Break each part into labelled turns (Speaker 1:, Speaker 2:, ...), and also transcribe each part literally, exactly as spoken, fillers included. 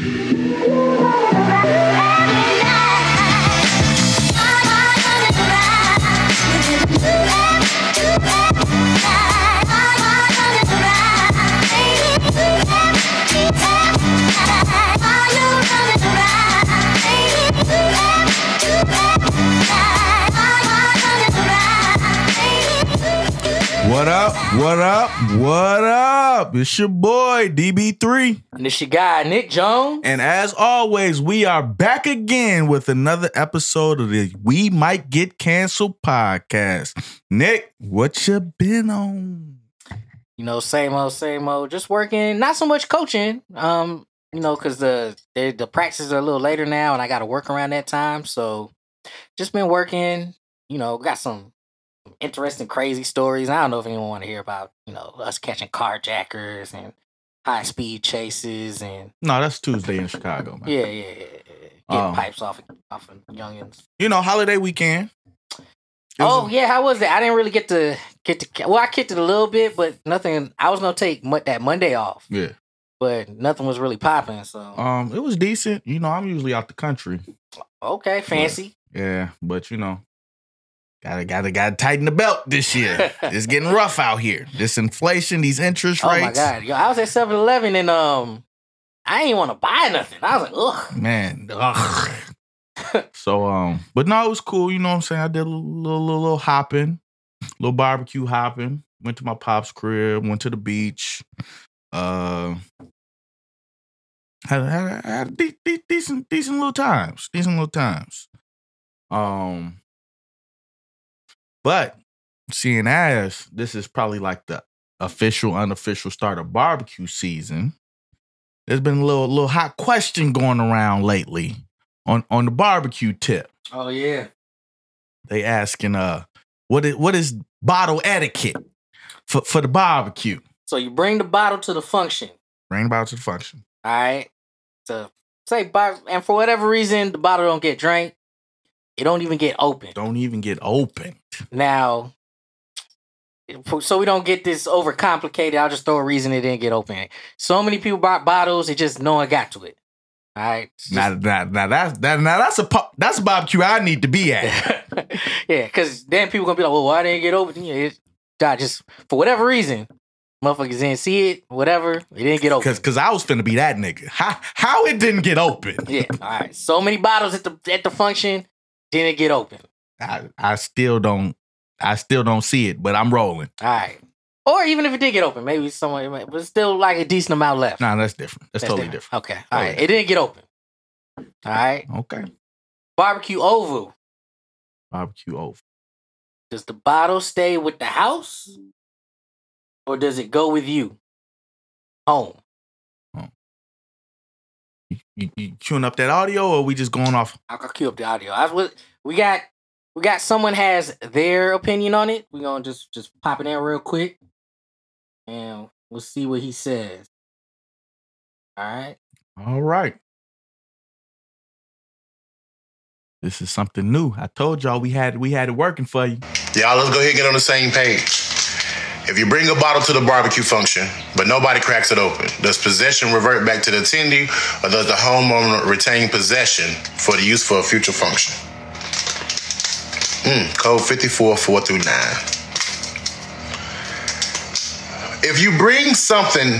Speaker 1: What up? What up? What up? It's your boy, D B three.
Speaker 2: And it's your guy, Nick Jones.
Speaker 1: And as always, we are back again with another episode of the We Might Get Canceled podcast. Nick, what you been on?
Speaker 2: You know, same old, same old. Just working, not so much coaching. Um, you know, because the, the the practices are a little later now, and I got to work around that time. So, just been working. You know, got some interesting, crazy stories. I don't know if anyone want to hear about, you know, us catching carjackers and high speed chases and.
Speaker 1: No, that's Tuesday in Chicago, man.
Speaker 2: Yeah, yeah, yeah. yeah. Getting
Speaker 1: Um,
Speaker 2: pipes off of, off of youngins.
Speaker 1: You know, holiday weekend. It
Speaker 2: Oh
Speaker 1: was-
Speaker 2: yeah, how was that? I didn't really get to get to. Well, I kicked it a little bit, but nothing. I was gonna take mo- that Monday off,
Speaker 1: Yeah.
Speaker 2: but nothing was really popping. So
Speaker 1: Um, it was decent. You know, I'm usually out the country.
Speaker 2: okay, fancy.
Speaker 1: Yeah, but you know, gotta gotta gotta tighten the belt this year. It's getting rough out here. This inflation, these interest
Speaker 2: Oh
Speaker 1: rates.
Speaker 2: my god, yo, I was at seven eleven and um, I ain't want to buy nothing. I was like, ugh.
Speaker 1: Man, ugh. So um, but no, it was cool. You know what I'm saying? I did a little little, little, little hopping, little barbecue hopping. Went to my pop's crib. Went to the beach. Uh, had had, had de- de- decent decent little times. Decent little times. Um, but seeing as this is probably like the official, unofficial start of barbecue season, there's been a little little hot question going around lately on, on the barbecue tip.
Speaker 2: Oh yeah.
Speaker 1: They asking uh what is what is bottle etiquette for, for the barbecue?
Speaker 2: So you bring the bottle to the function,
Speaker 1: Bring the bottle to the function.
Speaker 2: all right? So say, bar- and for whatever reason, the bottle don't get drank. It don't even get open.
Speaker 1: Don't even get opened.
Speaker 2: Now, so we don't get this overcomplicated, I'll just throw a reason it didn't get open. So many people bought bottles, it just no one got to it. All right. It's just-
Speaker 1: Now, now, now that's that, now that's a pu- that's a barbecue I need to be at.
Speaker 2: yeah, because then people gonna be like, well, why didn't it get open? Yeah, it, God, just for whatever reason, motherfuckers didn't see it, whatever, it didn't get open.
Speaker 1: Cause, Cause I was finna be that nigga. How how it didn't get open?
Speaker 2: Yeah, all right. So many bottles at the at the function didn't get open.
Speaker 1: I, I still don't I still don't see it, but I'm rolling.
Speaker 2: All right. Or even if it did get open, maybe someone, but it's still like a decent amount left.
Speaker 1: Nah, that's different. That's,
Speaker 2: That's
Speaker 1: totally different.
Speaker 2: Okay. All
Speaker 1: Totally
Speaker 2: right. It didn't get open. All right.
Speaker 1: Okay.
Speaker 2: Barbecue oval.
Speaker 1: Barbecue over.
Speaker 2: Does the bottle stay with the house? Or does it go with you? Home.
Speaker 1: You, you, you queuing up that audio, or we just going off?
Speaker 2: I'll I'll cue up the audio. I was, we got we got someone has their opinion on it. We're gonna just just pop it in real quick. And we'll see what he says. All right.
Speaker 1: All right. This is something new. I told y'all we had we had it working for you.
Speaker 3: Y'all, let's go ahead and get on the same page. If you bring a bottle to the barbecue function, but nobody cracks it open, does possession revert back to the attendee, or does the homeowner retain possession for the use for a future function? Mm, code fifty-four four through nine. If you bring something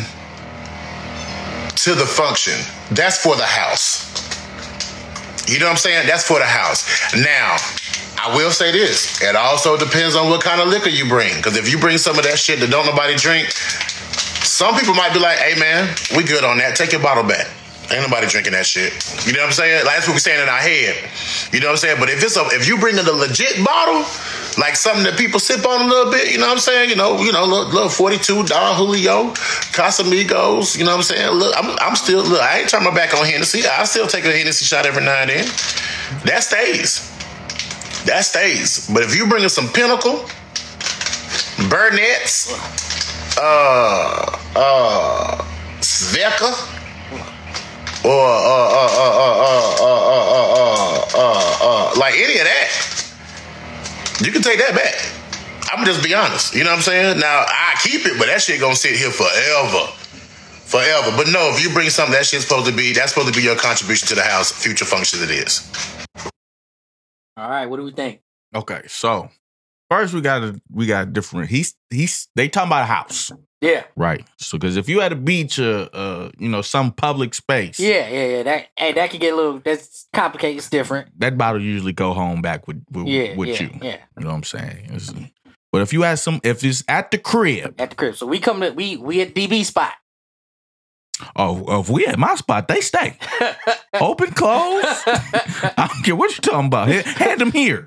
Speaker 3: to the function, that's for the house. You know what I'm saying? That's for the house. Now, I will say this. It also depends on what kind of liquor you bring. Because if you bring some of that shit that don't nobody drink, some people might be like, hey, man, we good on that. Take your bottle back. Ain't nobody drinking that shit. You know what I'm saying? Like, that's what we're saying in our head. You know what I'm saying? But if it's a, if you bring in a legit bottle, like something that people sip on a little bit, you know what I'm saying? You know, you know, little, little forty-two Don Julio, Casamigos, you know what I'm saying? Look, I'm, I'm still, look, I ain't turning my back on Hennessy. I still take a Hennessy shot every now and then. That stays. That stays. But if you bring in some Pinnacle, Burnett's, uh, uh, Sveka, or uh, uh, uh, uh, uh, uh, uh, uh, uh, uh, like any of that, you can take that back. I'm just be honest. You know what I'm saying? Now, I keep it, but that shit gonna sit here forever. forever. But no, if you bring something, that shit's supposed to be, that's supposed to be your contribution to the house, future functions it is.
Speaker 2: All right, what do we think?
Speaker 1: Okay, so first we got a we got different. He's he's they talking about a house,
Speaker 2: Yeah.
Speaker 1: right? So because if you at a beach, uh, uh, you know, some public space,
Speaker 2: Yeah, yeah, yeah. That hey, that can get a little that's complicated, it's different.
Speaker 1: that bottle usually go home back with with,
Speaker 2: Yeah,
Speaker 1: with
Speaker 2: yeah,
Speaker 1: you.
Speaker 2: yeah.
Speaker 1: You know what I'm saying? It's- but if you at some, if it's at the crib,
Speaker 2: At the crib. So we come to we we at D B spot.
Speaker 1: oh, if we at my spot, they stay open, close. I don't care what you talking about. Hand, hand them here.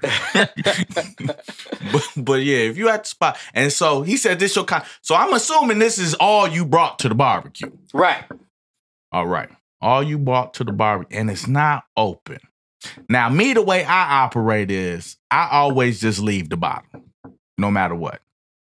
Speaker 1: but, but yeah, if you at the spot, and so he said this your kind. So I'm assuming this is all you brought to the barbecue.
Speaker 2: Right.
Speaker 1: All right, all you brought to the barbecue, and it's not open. Now, me, the way I operate is I always just leave the bottle, no matter what.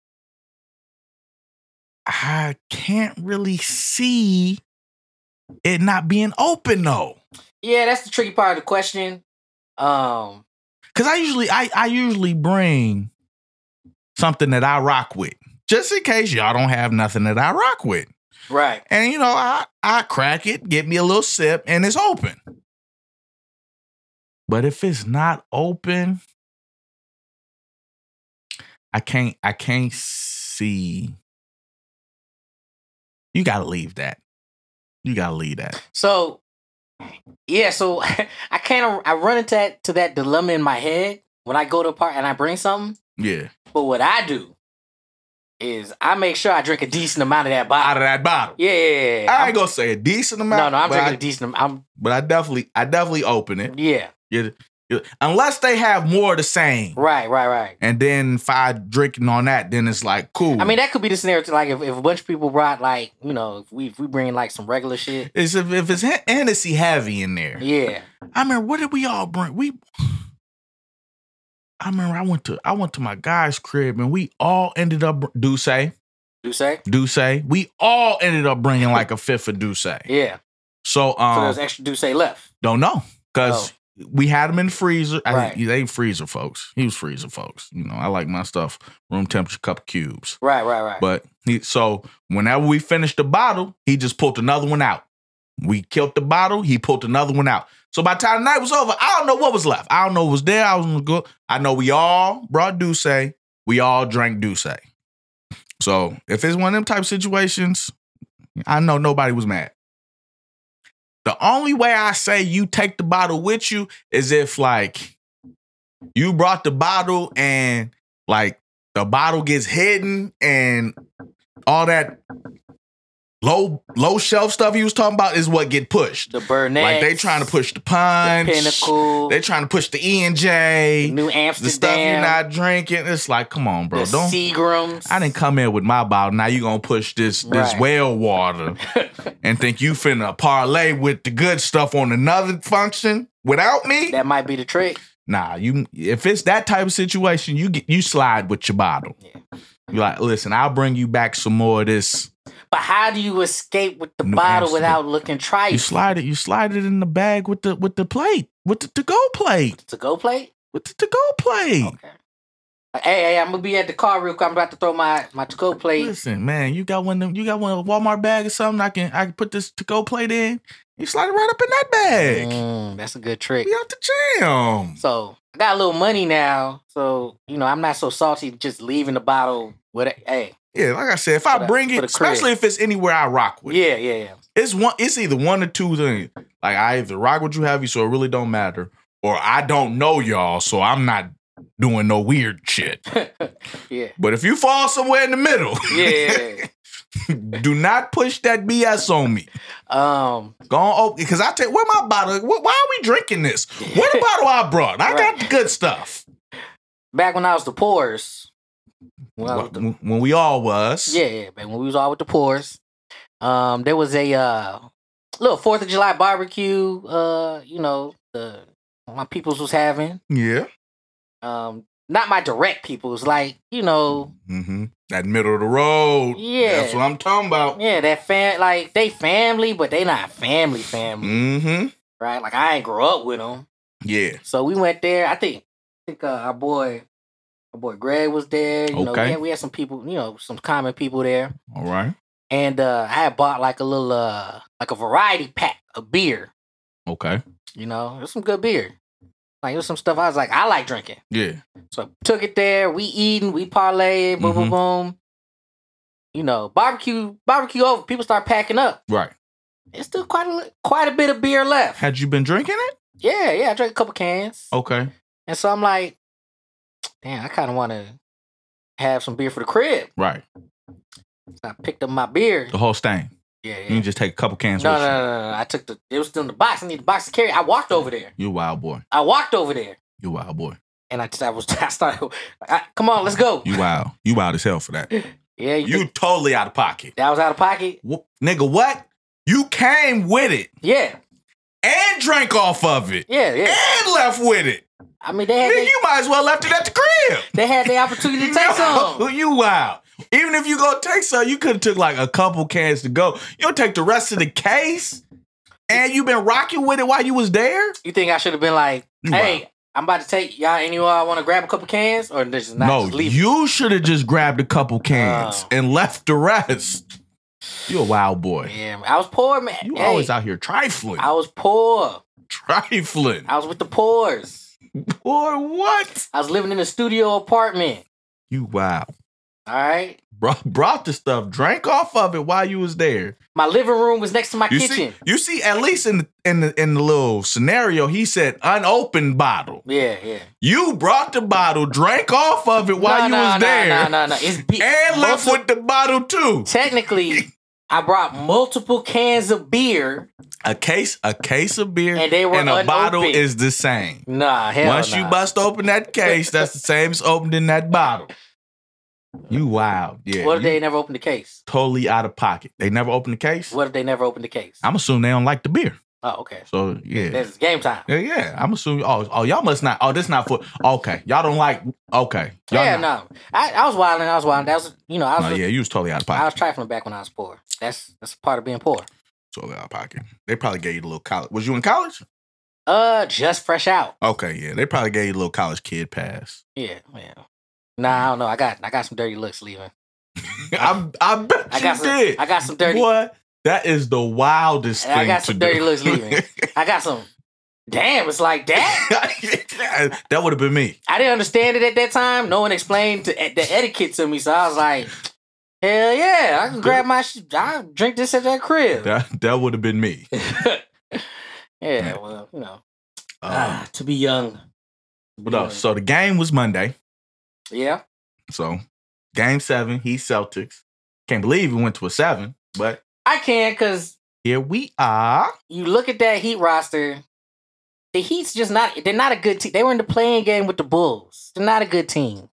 Speaker 1: I can't really see it not being open though.
Speaker 2: Yeah, that's the tricky part of the question. Um,
Speaker 1: Cause I usually I, I usually bring something that I rock with. Just in case y'all don't have nothing that I rock with.
Speaker 2: right.
Speaker 1: And you know, I, I crack it, get me a little sip, and it's open. But if it's not open, I can't I can't see. You gotta leave that. You gotta leave that.
Speaker 2: So yeah, so I kind of I run into that to that dilemma in my head when I go to a party and I bring something.
Speaker 1: Yeah.
Speaker 2: But what I do is I make sure I drink a decent amount of that
Speaker 1: Out
Speaker 2: bottle.
Speaker 1: of that bottle.
Speaker 2: Yeah, yeah, yeah.
Speaker 1: I
Speaker 2: I'm-
Speaker 1: ain't gonna say a decent amount.
Speaker 2: no, no, I'm
Speaker 1: but
Speaker 2: drinking
Speaker 1: I,
Speaker 2: a decent amount. I'm
Speaker 1: But I definitely, I definitely open it.
Speaker 2: yeah.
Speaker 1: Yeah. Yeah. Unless they have more of the same.
Speaker 2: Right, right, right.
Speaker 1: And then if I drinking on that, then it's like cool.
Speaker 2: I mean, that could be the scenario. To like, if, if a bunch of people brought like, you know, if we if we bring like some regular shit.
Speaker 1: it's if, if it's Hen- Hennessy heavy in there.
Speaker 2: Yeah.
Speaker 1: I remember, what did we all bring? We. I remember I went to I went to my guy's crib and we all ended up Douce,
Speaker 2: Do say?
Speaker 1: Douce. We all ended up bringing like a fifth of Douce.
Speaker 2: Yeah.
Speaker 1: So
Speaker 2: So
Speaker 1: um,
Speaker 2: there's extra do say left.
Speaker 1: don't know because.
Speaker 2: Oh.
Speaker 1: We had them in the freezer. I,
Speaker 2: Right.
Speaker 1: They freezer folks. He was freezer folks. You know, I like my stuff room temperature, couple cubes.
Speaker 2: Right, right, right.
Speaker 1: But he, so whenever we finished the bottle, he just pulled another one out. We killed the bottle. He pulled another one out. So by the time the night was over, I don't know what was left. I don't know what was there. I was gonna go. I know we all brought Douce. We all drank Douce. So if it's one of them type of situations, I know nobody was mad. The only way I say you take the bottle with you is if like you brought the bottle and like the bottle gets hidden and all that low low shelf stuff he was talking about is what get pushed.
Speaker 2: The Burnett.
Speaker 1: Like they trying to push the punch.
Speaker 2: The Pinnacle.
Speaker 1: They trying to push the E and J.
Speaker 2: New
Speaker 1: The
Speaker 2: Amsterdam.
Speaker 1: stuff you're not drinking. It's like, come on, bro.
Speaker 2: the
Speaker 1: Don't.
Speaker 2: Seagrams.
Speaker 1: I didn't come in with my bottle. Now you gonna push this this
Speaker 2: Right.
Speaker 1: well water and think you finna parlay with the good stuff on another function without me?
Speaker 2: That might be the trick.
Speaker 1: Nah, you. If it's that type of situation, you get you slide with your bottle.
Speaker 2: Yeah.
Speaker 1: You're like, listen, I'll bring you back some more of this.
Speaker 2: But how do you escape with the
Speaker 1: New
Speaker 2: bottle
Speaker 1: Amsterdam.
Speaker 2: without looking trite?
Speaker 1: You slide it. You slide it in the bag with the with the plate with the to go plate
Speaker 2: To go plate?
Speaker 1: with the to go plate.
Speaker 2: Okay. Hey, hey, I'm gonna be at the car real quick. I'm about to throw my my to go plate.
Speaker 1: Listen, man, you got one. Of them, you got one a Walmart bag or something. I can I can put this to go plate in. You slide it right up in that bag.
Speaker 2: Mm, that's a good trick.
Speaker 1: We out the jam.
Speaker 2: So I got a little money now, so you know I'm not so salty just leaving the bottle with it. Hey,
Speaker 1: Yeah, like I said, if
Speaker 2: For
Speaker 1: I
Speaker 2: the-
Speaker 1: bring
Speaker 2: for
Speaker 1: it,
Speaker 2: the crib.
Speaker 1: especially if it's anywhere I rock with,
Speaker 2: yeah, yeah,
Speaker 1: it's one. It's either one or two things. Like I either rock with you heavy, so it really don't matter, or I don't know y'all, so I'm not doing no weird shit.
Speaker 2: yeah, yeah,
Speaker 1: But if you fall somewhere in the middle,
Speaker 2: yeah.
Speaker 1: do not push that B S on me.
Speaker 2: um,
Speaker 1: Go on, open because I tell you, where my bottle? wh- Why are we drinking this? Where the bottle I brought? I got
Speaker 2: Right.
Speaker 1: the good stuff.
Speaker 2: back when I was the pores. When I was the,
Speaker 1: When, when we all was,
Speaker 2: yeah, yeah, back when we was all with the pores. Um, there was a uh little Fourth of July barbecue. Uh, you know the my peoples was having.
Speaker 1: yeah.
Speaker 2: Um, not my direct peoples, like you know.
Speaker 1: Mm-hmm. That middle of the road.
Speaker 2: Yeah.
Speaker 1: That's what I'm talking about.
Speaker 2: Yeah, that fam like they family, but they not family family,
Speaker 1: Mm-hmm.
Speaker 2: right? Like I ain't grow up with them,
Speaker 1: Yeah.
Speaker 2: so we went there. I think, I think uh, our boy, our boy Greg was there. You know,
Speaker 1: Okay.
Speaker 2: we had, we had some people, you know, some common people there.
Speaker 1: All right.
Speaker 2: and uh, I had bought like a little uh, like a variety pack of beer.
Speaker 1: Okay.
Speaker 2: You know, it was some good beer. Like it was some stuff I was like, I like drinking.
Speaker 1: Yeah.
Speaker 2: So I took it there. We eating, we parlay, boom, boom,
Speaker 1: Mhm.
Speaker 2: boom. You know, barbecue, barbecue over. People start packing up.
Speaker 1: Right.
Speaker 2: There's still quite a li- quite a bit of beer left.
Speaker 1: Had you been drinking it?
Speaker 2: Yeah, yeah. I drank a couple cans,
Speaker 1: Okay.
Speaker 2: and so I'm like, damn, I kind of want to have some beer for the crib.
Speaker 1: Right.
Speaker 2: So I picked up my beer.
Speaker 1: The whole stain.
Speaker 2: Yeah,
Speaker 1: You
Speaker 2: yeah.
Speaker 1: can just take a couple cans
Speaker 2: No,
Speaker 1: with
Speaker 2: no,
Speaker 1: you.
Speaker 2: no, no, no. I took the. It was still in the box. I need the box to carry. I walked over there.
Speaker 1: You wild boy.
Speaker 2: I walked over there,
Speaker 1: You wild boy.
Speaker 2: and I, I was. I started. I, come on, let's go.
Speaker 1: You wild. You wild as hell for that.
Speaker 2: Yeah, you.
Speaker 1: You
Speaker 2: think
Speaker 1: totally out of pocket.
Speaker 2: that was out of pocket.
Speaker 1: Wh- Nigga, what? You came with it
Speaker 2: Yeah,
Speaker 1: and drank off of it
Speaker 2: yeah, yeah.
Speaker 1: and left with it.
Speaker 2: I mean, they had.
Speaker 1: Nigga,
Speaker 2: They,
Speaker 1: you might as well left it at the crib.
Speaker 2: they had the opportunity to take
Speaker 1: No,
Speaker 2: some.
Speaker 1: you wild. Even if you go take some, you could have took like a couple cans to go. You don't take the rest of the case, and you been rocking with it while you was there.
Speaker 2: You think I should have been like,
Speaker 1: You
Speaker 2: hey,
Speaker 1: wild.
Speaker 2: I'm about to take y'all. Anyone want to grab a couple cans, or just not
Speaker 1: No,
Speaker 2: just leave? it?
Speaker 1: you should have just grabbed a couple cans
Speaker 2: Oh.
Speaker 1: and left the rest. You a wild boy.
Speaker 2: Yeah, I was poor, man.
Speaker 1: You
Speaker 2: Hey,
Speaker 1: always out here trifling.
Speaker 2: I was poor.
Speaker 1: Trifling.
Speaker 2: I was with the poors.
Speaker 1: Boy, what?
Speaker 2: I was living in a studio apartment.
Speaker 1: You wild.
Speaker 2: All right.
Speaker 1: Brought, brought the stuff, drank off of it while you was there.
Speaker 2: My living room was next to my
Speaker 1: You
Speaker 2: kitchen.
Speaker 1: see, you see, at least in the, in the in the little scenario, he said unopened bottle.
Speaker 2: Yeah, yeah.
Speaker 1: You brought the bottle, drank off of it while
Speaker 2: no,
Speaker 1: you
Speaker 2: no,
Speaker 1: was
Speaker 2: no,
Speaker 1: there,
Speaker 2: No, no, no. It's be-
Speaker 1: and left
Speaker 2: multi-
Speaker 1: with the bottle too.
Speaker 2: Technically, I brought multiple cans of beer.
Speaker 1: A case, a case of beer,
Speaker 2: And they were
Speaker 1: a bottle
Speaker 2: unopened.
Speaker 1: is the same.
Speaker 2: Nah, hell
Speaker 1: Once
Speaker 2: nah.
Speaker 1: you bust open that case, that's the same as opening that bottle. You wild, yeah.
Speaker 2: What if
Speaker 1: you
Speaker 2: they never opened the case?
Speaker 1: totally out of pocket? They never opened the case.
Speaker 2: What if they never opened the case?
Speaker 1: I'm assuming they don't like the beer.
Speaker 2: Oh, okay.
Speaker 1: So yeah.
Speaker 2: That's game time.
Speaker 1: Yeah, yeah. I'm assuming. Oh, oh, y'all must not. Oh, this not for. Okay, y'all don't like. Okay, y'all
Speaker 2: Yeah,
Speaker 1: not.
Speaker 2: no. I, I was wilding. I was wilding. That was, you know, I was,
Speaker 1: No,
Speaker 2: just-
Speaker 1: yeah, you was totally out of
Speaker 2: I
Speaker 1: pocket.
Speaker 2: was trifling back when I was poor. That's that's part of being poor.
Speaker 1: Totally out of pocket. They probably gave you a little college. Was you in college?
Speaker 2: Uh, just fresh out.
Speaker 1: Okay, yeah. They probably gave you a little college kid pass.
Speaker 2: Yeah, yeah. Nah, I don't know. I got I got some dirty looks leaving.
Speaker 1: I I bet
Speaker 2: I
Speaker 1: you
Speaker 2: got some.
Speaker 1: did.
Speaker 2: I got some dirty.
Speaker 1: What? That is the wildest thing
Speaker 2: I got
Speaker 1: to
Speaker 2: some
Speaker 1: do.
Speaker 2: dirty looks leaving. I got some. Damn, it's like that.
Speaker 1: That would have been me.
Speaker 2: I didn't understand it at that time. No one explained to, the etiquette to me, so I was like, "Hell yeah, I can grab my. Sh- I drink this at that crib."
Speaker 1: That that would have been me.
Speaker 2: Yeah, well, you know,
Speaker 1: Um,
Speaker 2: ah, to be young.
Speaker 1: but no, so the game was Monday.
Speaker 2: Yeah,
Speaker 1: So game seven, Heat Celtics. Can't believe we went to a seven, but
Speaker 2: I can because
Speaker 1: here we are.
Speaker 2: you look at that Heat roster. The Heat's just not. They're not a good team. They were in the playing game with the Bulls. They're not a good team.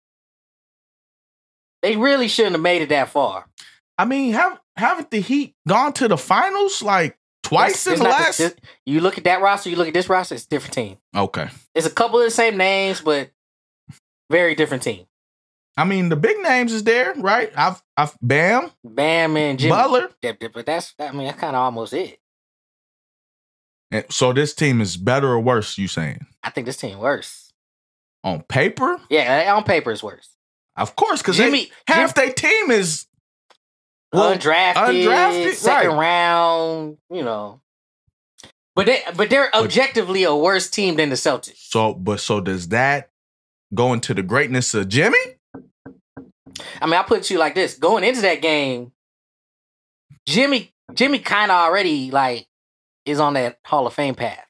Speaker 2: They really shouldn't have made it that far.
Speaker 1: I mean, have haven't the Heat gone to the finals like twice
Speaker 2: It's-
Speaker 1: in
Speaker 2: it's
Speaker 1: the
Speaker 2: not
Speaker 1: last?
Speaker 2: this- you look at that roster. You look at this roster. It's a different team.
Speaker 1: Okay.
Speaker 2: It's a couple of the same names, but very different team.
Speaker 1: I mean, the big names is there, right? I've, I've Bam,
Speaker 2: Bam and Jimmy.
Speaker 1: Butler.
Speaker 2: That- that- But that's, I mean, that's kind of almost it.
Speaker 1: And so this team is better or worse? You saying
Speaker 2: I think this team worse.
Speaker 1: on paper?
Speaker 2: Yeah, on paper it's worse.
Speaker 1: Of course, because
Speaker 2: Jimmy-
Speaker 1: half their team is well,
Speaker 2: undrafted,
Speaker 1: undrafted,
Speaker 2: second
Speaker 1: right.
Speaker 2: round, you know. But they, but they're objectively a worse team than the Celtics.
Speaker 1: So, but so does that go into the greatness of Jimmy?
Speaker 2: I mean, I put it to you like this: going into that game, Jimmy, Jimmy, kind of already like is on that Hall of Fame path.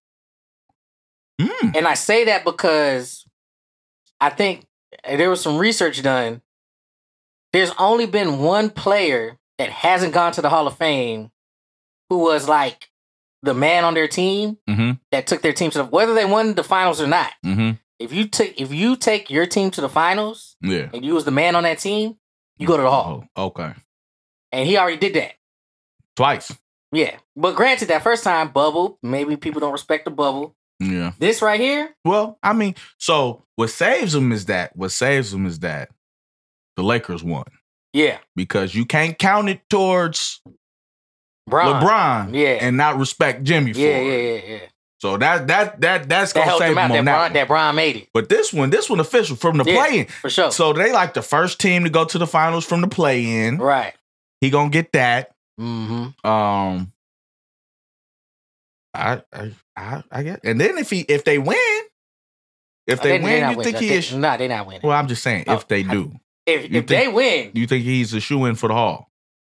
Speaker 1: Mm.
Speaker 2: And I say that because I think there was some research done. There's only been one player that hasn't gone to the Hall of Fame who was like the man on their team
Speaker 1: Mm-hmm.
Speaker 2: that took their team to the, whether they won the finals or not.
Speaker 1: Mm-hmm.
Speaker 2: If you take if you take your team to the finals
Speaker 1: Yeah.
Speaker 2: and you was the man on that team, you go to the Hall.
Speaker 1: Oh, okay.
Speaker 2: And he already did that.
Speaker 1: Twice.
Speaker 2: Yeah. But granted, that first time, bubble, maybe people don't respect the bubble.
Speaker 1: Yeah.
Speaker 2: This right here,
Speaker 1: Well, I mean, so what saves them is that what saves them is that the Lakers won
Speaker 2: yeah.
Speaker 1: because you can't count it towards
Speaker 2: Bron.
Speaker 1: LeBron,
Speaker 2: Yeah.
Speaker 1: and not respect Jimmy for
Speaker 2: Yeah,
Speaker 1: it.
Speaker 2: yeah, yeah, yeah.
Speaker 1: So that that that that's
Speaker 2: That
Speaker 1: gonna
Speaker 2: helped
Speaker 1: save
Speaker 2: him out.
Speaker 1: them
Speaker 2: That
Speaker 1: on that.
Speaker 2: Bron,
Speaker 1: one.
Speaker 2: that Bron made it.
Speaker 1: But this one, this one official from the
Speaker 2: Yeah.
Speaker 1: play-in.
Speaker 2: For sure.
Speaker 1: So they like the first team to go to the finals from the play-in.
Speaker 2: Right.
Speaker 1: He gonna get that.
Speaker 2: Mm-hmm.
Speaker 1: Um, I, I, I, I guess. And then if he, if they win, if
Speaker 2: Oh,
Speaker 1: they,
Speaker 2: they- they
Speaker 1: win,
Speaker 2: not
Speaker 1: you
Speaker 2: win.
Speaker 1: think he
Speaker 2: They-
Speaker 1: is?
Speaker 2: Nah, they not winning.
Speaker 1: Well, I'm just saying,
Speaker 2: Oh,
Speaker 1: if they do,
Speaker 2: if
Speaker 1: you
Speaker 2: if they
Speaker 1: think-
Speaker 2: win,
Speaker 1: you think he's a shoe in for the Hall?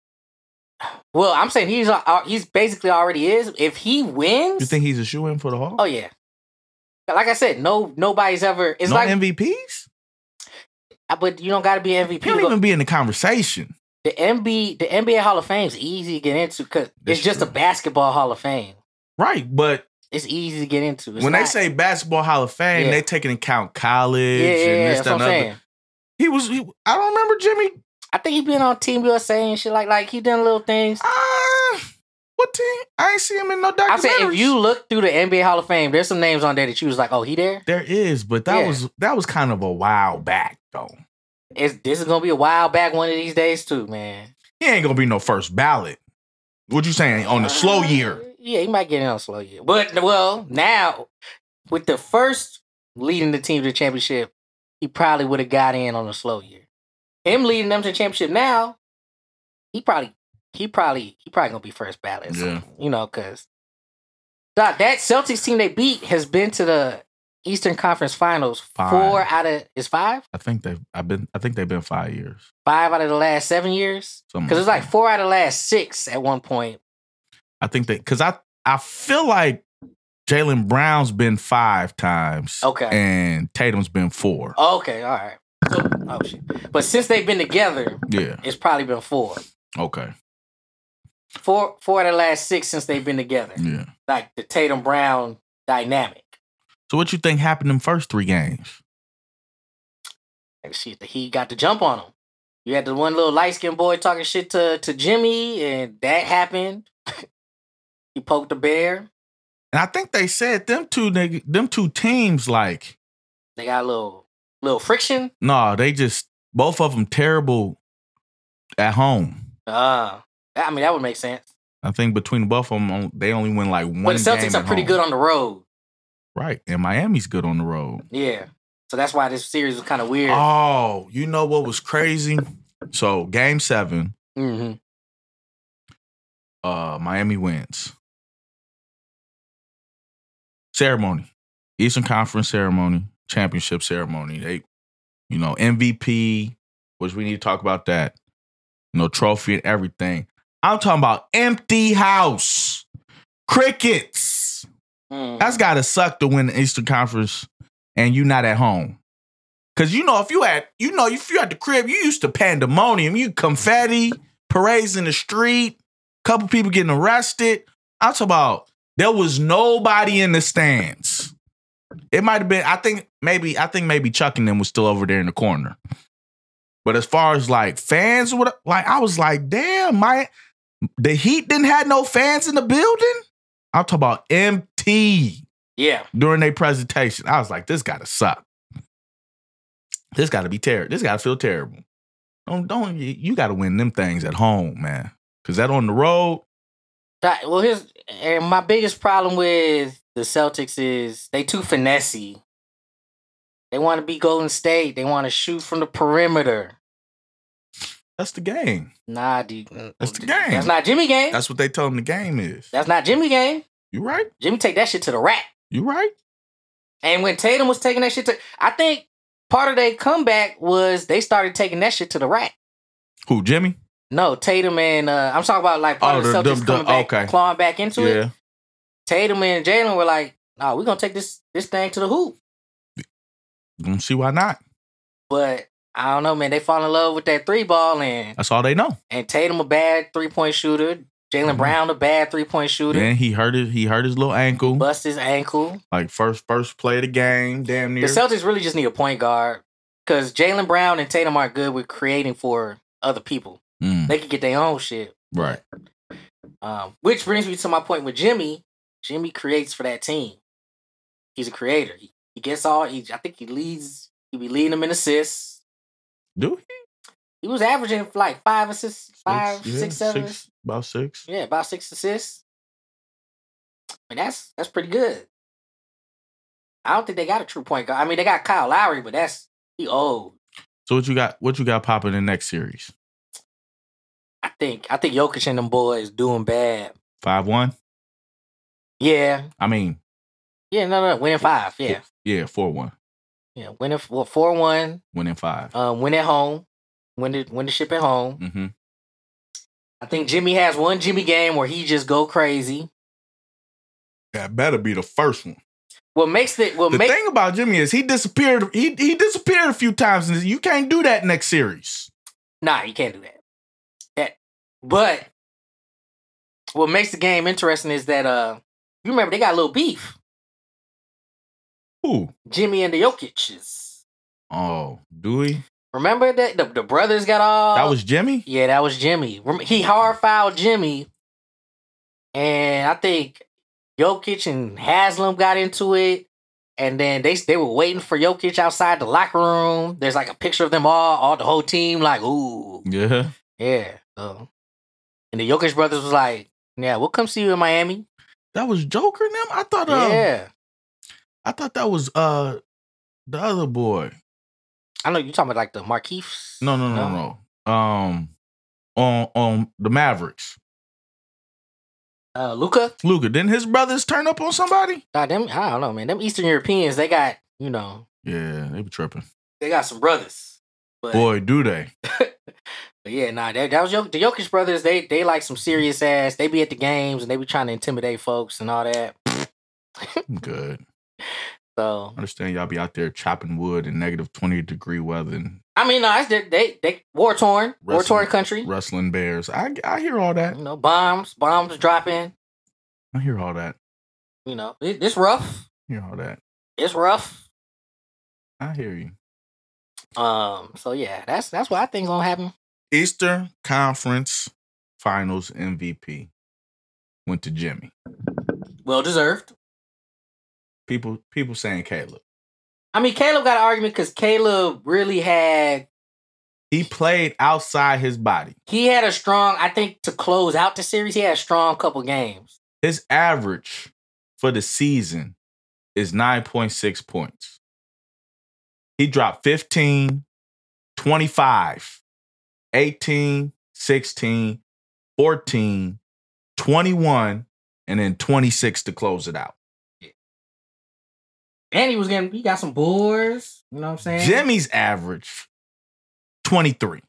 Speaker 2: well, I'm saying he's uh, he's basically already is. If he wins,
Speaker 1: You think he's a shoe in for the Hall?
Speaker 2: oh yeah. Like I said, no, nobody's ever. It's
Speaker 1: no
Speaker 2: like,
Speaker 1: M V Ps.
Speaker 2: but you don't got to be M V P.
Speaker 1: He don't
Speaker 2: to go-
Speaker 1: even be in the conversation.
Speaker 2: The N B A, the N B A Hall of Fame is easy to get into because
Speaker 1: That's
Speaker 2: it's just
Speaker 1: true.
Speaker 2: a basketball Hall of Fame.
Speaker 1: Right, but
Speaker 2: It's easy to get into. It's
Speaker 1: when they
Speaker 2: not-
Speaker 1: say basketball Hall of Fame,
Speaker 2: Yeah.
Speaker 1: they take into account college
Speaker 2: yeah, yeah,
Speaker 1: and
Speaker 2: yeah,
Speaker 1: this,
Speaker 2: that's
Speaker 1: that,
Speaker 2: what
Speaker 1: and
Speaker 2: I'm
Speaker 1: other.
Speaker 2: saying.
Speaker 1: He was. He, I don't remember Jimmy.
Speaker 2: I think he been on Team U S A and shit like like he done little things.
Speaker 1: Uh, what team? I ain't see him in no documentaries.
Speaker 2: I'm saying if you look through the N B A Hall of Fame, there's some names on there that you was like, oh, he there.
Speaker 1: there is, but that
Speaker 2: Yeah.
Speaker 1: was that was kind of a while back though.
Speaker 2: It's, this is gonna be a while back one of these days too, man.
Speaker 1: He ain't gonna be no first ballot. What you saying on the slow year?
Speaker 2: Uh, yeah, he might get in on a slow year. But well, now with the first leading the team to the championship, he probably would have got in on a slow year. Him leading them to the championship now, he probably, he probably, he probably gonna be first ballot. So,
Speaker 1: Yeah.
Speaker 2: you know, because that that Celtics team they beat has been to the Eastern Conference Finals
Speaker 1: Five.
Speaker 2: four out of is five,
Speaker 1: I think they've. I've been. I think they've been five years.
Speaker 2: five out of the last seven years.
Speaker 1: Something
Speaker 2: Because it's
Speaker 1: like
Speaker 2: like four out of the last six at one point.
Speaker 1: I think that because I I feel like Jaylen Brown's been five times.
Speaker 2: Okay.
Speaker 1: And Tatum's been four.
Speaker 2: Okay, all right. So, oh shit! But since they've been together,
Speaker 1: Yeah.
Speaker 2: it's probably been four.
Speaker 1: Okay.
Speaker 2: Four, four of the last six since they've been together.
Speaker 1: Yeah.
Speaker 2: Like the Tatum Brown dynamic.
Speaker 1: So what you think happened in first three games?
Speaker 2: And shit, the Heat got the jump on him. You had the one little light skinned boy talking shit to, to Jimmy, and that happened. He poked the bear.
Speaker 1: And I think they said them two nigg- them two teams like
Speaker 2: They got a little little friction.
Speaker 1: no, they just both of them terrible at home.
Speaker 2: Uh, I mean that would make sense.
Speaker 1: I think between both of them, they only win like one.
Speaker 2: But the
Speaker 1: game
Speaker 2: Celtics are
Speaker 1: at
Speaker 2: pretty
Speaker 1: home.
Speaker 2: good on the road.
Speaker 1: Right, and Miami's good on the road.
Speaker 2: Yeah. So that's why this series was kind of weird.
Speaker 1: Oh, you know what was crazy? So game seven,
Speaker 2: Mm-hmm.
Speaker 1: uh, Miami wins. Ceremony, Eastern Conference ceremony, championship ceremony. They, you know, M V P, which we need to talk about that. You know, trophy and everything. I'm talking about empty house, crickets.
Speaker 2: Mm-hmm.
Speaker 1: That's gotta suck to win the Eastern Conference and you not at home. Cause you know, if you at, you know, if you at the crib, you used to pandemonium, you confetti, parades in the street, couple people getting arrested. I'm talking about there was nobody in the stands. It might have been, I think maybe, I think maybe Chuck and them was still over there in the corner. But as far as like fans, or what, like I was like, damn, my the Heat didn't have no fans in the building. I'm talking about empty
Speaker 2: Yeah.
Speaker 1: during their presentation. I was like, this gotta suck. This gotta be terrible. This gotta feel terrible. Don't don't you, you gotta win them things at home, man. Cause that on the road.
Speaker 2: That- well, here's and my biggest problem with the Celtics is they too finessey. They want to be Golden State. They want to shoot from the perimeter.
Speaker 1: That's the game.
Speaker 2: Nah, dude.
Speaker 1: That's the game.
Speaker 2: That's not Jimmy game.
Speaker 1: That's what they told them the game is.
Speaker 2: That's not Jimmy game.
Speaker 1: You right?
Speaker 2: Jimmy take that shit to the rack.
Speaker 1: You right?
Speaker 2: And when Tatum was taking that shit to, I think part of their comeback was they started taking that shit to the rack.
Speaker 1: Who, Jimmy?
Speaker 2: No, Tatum and uh, I'm talking about like part
Speaker 1: Oh,
Speaker 2: of the
Speaker 1: the-
Speaker 2: Celtics
Speaker 1: the-
Speaker 2: coming
Speaker 1: the-
Speaker 2: back,
Speaker 1: okay.
Speaker 2: clawing back into it.
Speaker 1: Yeah.
Speaker 2: Tatum and Jalen were like, "No, we're gonna take this this thing to the hoop."
Speaker 1: Don't see why not.
Speaker 2: But I don't know, man. They fall in love with that three ball, and
Speaker 1: That's all they know.
Speaker 2: and Tatum a bad three point shooter. Jalen
Speaker 1: Mhm.
Speaker 2: Brown a bad three point shooter.
Speaker 1: Then he hurt his he hurt his little ankle.
Speaker 2: Bust his ankle.
Speaker 1: Like first first play of the game, damn near.
Speaker 2: The Celtics really just need a point guard because Jalen Brown and Tatum aren't good with creating for other people.
Speaker 1: Mm,
Speaker 2: They could get their own shit.
Speaker 1: right.
Speaker 2: Um, which brings me to my point with Jimmy. Jimmy creates for that team. He's a creator. He, he gets all. He, I think he leads. He be leading them in assists.
Speaker 1: Do he?
Speaker 2: He was averaging like five assists, five,
Speaker 1: yeah,
Speaker 2: six, seven.
Speaker 1: six, about six.
Speaker 2: Yeah, about six assists. I mean, that's that's pretty good. I don't think they got a true point guard. I mean, they got Kyle Lowry, but that's he old.
Speaker 1: So what you got? What you got popping in the next series?
Speaker 2: I think I think Jokic and them boys doing bad.
Speaker 1: five one?
Speaker 2: Yeah.
Speaker 1: I mean.
Speaker 2: Yeah, no, no, winning five. Yeah.
Speaker 1: Yeah, four one.
Speaker 2: Yeah, winning well, four one.
Speaker 1: Winning five.
Speaker 2: Um, win at home. Win the, win the ship at home.
Speaker 1: Mm-hmm.
Speaker 2: I think Jimmy has one Jimmy game where he just go crazy.
Speaker 1: That better be the first one.
Speaker 2: What makes the what
Speaker 1: the
Speaker 2: make,
Speaker 1: thing about Jimmy is he disappeared. He he disappeared a few times, and you can't do that next series.
Speaker 2: Nah, you can't do that. That, but what makes the game interesting is that uh, you remember they got a little beef.
Speaker 1: Who?
Speaker 2: Jimmy and the Jokic's.
Speaker 1: Oh, do we?
Speaker 2: Remember that the, the brothers got all.
Speaker 1: That was Jimmy.
Speaker 2: Yeah, that was Jimmy. He hard fouled Jimmy, and I think Jokic and Haslam got into it, and then they they were waiting for Jokic outside the locker room. There's like a picture of them all, all the whole team, like, ooh.
Speaker 1: Yeah.
Speaker 2: Yeah. So, and the Jokic brothers was like, yeah, we'll come see you in Miami.
Speaker 1: That was Joker and them? I thought um,
Speaker 2: Yeah.
Speaker 1: I thought that was uh the other boy.
Speaker 2: I know you're talking about like the Markeiths.
Speaker 1: No, no, no, no. no. Um on on the Mavericks.
Speaker 2: Uh, Luka?
Speaker 1: Luka, didn't his brothers turn up on somebody?
Speaker 2: Nah, them, I don't know, man. Them Eastern Europeans, they got, you know.
Speaker 1: Yeah, they be tripping.
Speaker 2: They got some brothers. But,
Speaker 1: Boy, do they.
Speaker 2: But yeah, nah, that, that was Jok- the Jokic brothers. They they like some serious ass. They be at the games and they be trying to intimidate folks and all that.
Speaker 1: Good.
Speaker 2: So
Speaker 1: I understand y'all be out there chopping wood in negative twenty degree weather and
Speaker 2: I mean, no, it's, they they they war torn, war torn country,
Speaker 1: wrestling bears. I I hear all that.
Speaker 2: You know, bombs, bombs dropping.
Speaker 1: I hear all that.
Speaker 2: You know, it, it's rough.
Speaker 1: I hear all that.
Speaker 2: It's rough.
Speaker 1: I hear you.
Speaker 2: Um. So yeah, that's that's what I think gonna happen.
Speaker 1: Eastern Conference Finals M V P went to Jimmy.
Speaker 2: Well deserved.
Speaker 1: People people saying Caleb.
Speaker 2: I mean, Caleb got an argument because Caleb really had.
Speaker 1: He played outside his body.
Speaker 2: He had a strong, I think, to close out the series, he had a strong couple games.
Speaker 1: His average for the season is nine point six points. He dropped fifteen, twenty-five, eighteen, sixteen, fourteen, twenty-one, and then twenty-six to close it out.
Speaker 2: And he was getting, he got some boards. You know what I'm saying?
Speaker 1: Jimmy's average, twenty-three.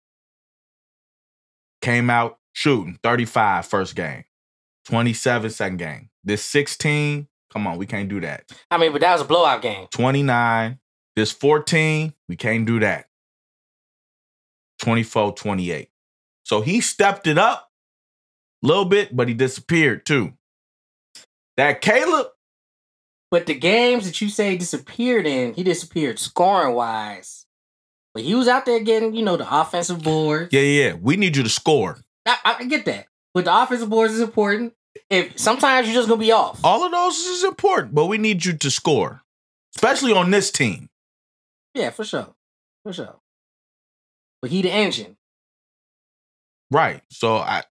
Speaker 1: Came out shooting, thirty-five first game. twenty-seven second game. This sixteen, come on, we can't do that.
Speaker 2: I mean, but that was a blowout game.
Speaker 1: twenty-nine. This fourteen, we can't do that. twenty-four, twenty-eight. So he stepped it up a little bit, but he disappeared too. That Caleb.
Speaker 2: But the games that you say disappeared in, he disappeared scoring wise. But he was out there getting, you know, the offensive boards.
Speaker 1: Yeah, yeah, yeah. We need you to score.
Speaker 2: I, I get that. But the offensive boards is important. If sometimes you're just gonna be off.
Speaker 1: All of those is important, but we need you to score. Especially on this team.
Speaker 2: Yeah, for sure. For sure. But he the engine.
Speaker 1: Right. So I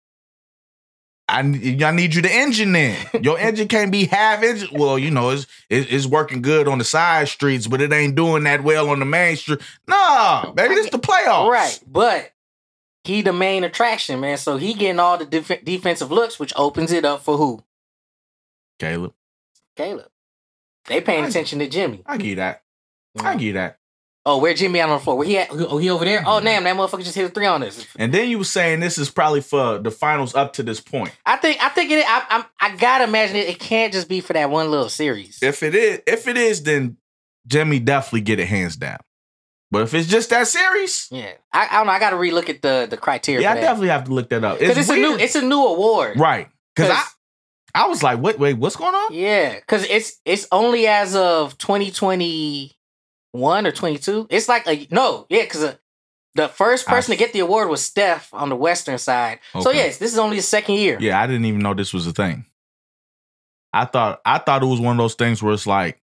Speaker 1: I, I need you to engine then. Your engine can't be half engine. Well, you know, it's, it's working good on the side streets, but it ain't doing that well on the main street. Nah, baby, this the playoffs.
Speaker 2: Right, but he the main attraction, man. So he getting all the def- defensive looks, which opens it up for who?
Speaker 1: Caleb.
Speaker 2: Caleb. They paying
Speaker 1: I,
Speaker 2: attention to Jimmy.
Speaker 1: I give you that. I give you that.
Speaker 2: Oh, where Jimmy out on the floor? Where he at? Oh, he over there? Oh, damn, that motherfucker just hit a three on us.
Speaker 1: And then you were saying this is probably for the finals up to this point.
Speaker 2: I think I think it I I, I gotta imagine it, it can't just be for that one little series.
Speaker 1: If it is, if it is, then Jimmy definitely get it hands down. But if it's just that series,
Speaker 2: yeah, I, I don't know. I gotta relook at the the criteria.
Speaker 1: Yeah,
Speaker 2: for
Speaker 1: I
Speaker 2: that.
Speaker 1: definitely have to look that up.
Speaker 2: Because it's, it's a new it's a new award,
Speaker 1: right? Because I I was like, wait, wait, what's going on?
Speaker 2: Yeah, because it's it's only as of twenty twenty. One or twenty-two. It's like a no, yeah, because the first person I, to get the award was Steph on the Western side. Okay. So yes, this is only his second year.
Speaker 1: Yeah, I didn't even know this was a thing. I thought I thought it was one of those things where it's like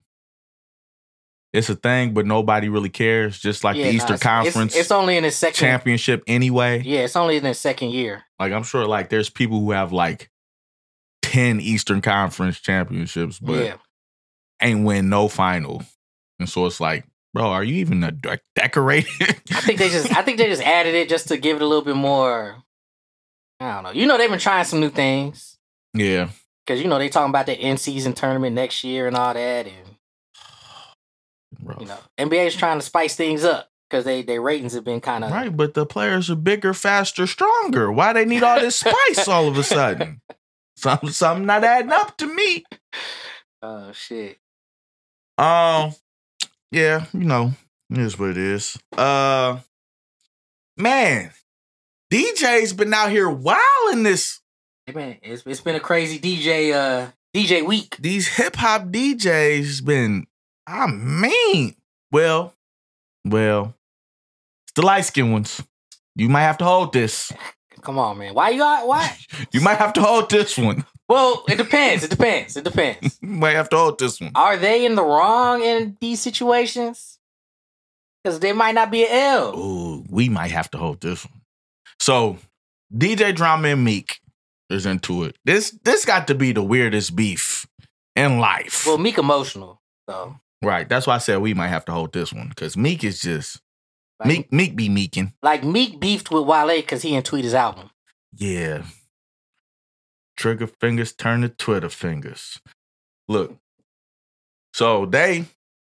Speaker 1: it's a thing, but nobody really cares. Just like
Speaker 2: yeah,
Speaker 1: the
Speaker 2: no,
Speaker 1: Eastern
Speaker 2: it's,
Speaker 1: Conference,
Speaker 2: it's, it's only in his second
Speaker 1: championship anyway.
Speaker 2: Yeah, it's only in his second year.
Speaker 1: Like I'm sure, like there's people who have like ten Eastern Conference championships, but
Speaker 2: yeah.
Speaker 1: ain't win no final, and so it's like. Bro, are you even a de- decorated?
Speaker 2: I think they just I think they just added it just to give it a little bit more. I don't know. You know they've been trying some new things.
Speaker 1: Yeah.
Speaker 2: Because you know they talking about the in season tournament next year and all that, and
Speaker 1: Bro.
Speaker 2: you know N B A is trying to spice things up because they their ratings have been kind of
Speaker 1: Right, but the players are bigger, faster, stronger. Why they need all this spice all of a sudden? Something, something not adding up to me.
Speaker 2: Oh shit.
Speaker 1: Um, yeah, you know, it is what it is. Uh, man, D J's been out here wilding this.
Speaker 2: Hey man, it's it's been a crazy D J uh D J week.
Speaker 1: These hip hop D Js been, I mean, well, well, it's the light skinned ones. You might have to hold this.
Speaker 2: Come on, man. Why you got why?
Speaker 1: You might have to hold this one.
Speaker 2: Well, it depends. It depends. It depends.
Speaker 1: You might have to hold this one.
Speaker 2: Are they in the wrong in these situations? Because they might not be an L.
Speaker 1: Ooh, we might have to hold this one. So, D J Drama and Meek is into it. This this got to be the weirdest beef in life.
Speaker 2: Well, Meek emotional, so
Speaker 1: right. That's why I said we might have to hold this one because Meek is just
Speaker 2: like,
Speaker 1: Meek. Meek be Meeking.
Speaker 2: Like Meek beefed with Wale because he didn't tweet his album.
Speaker 1: Yeah. Trigger fingers turn to Twitter fingers. Look. So they.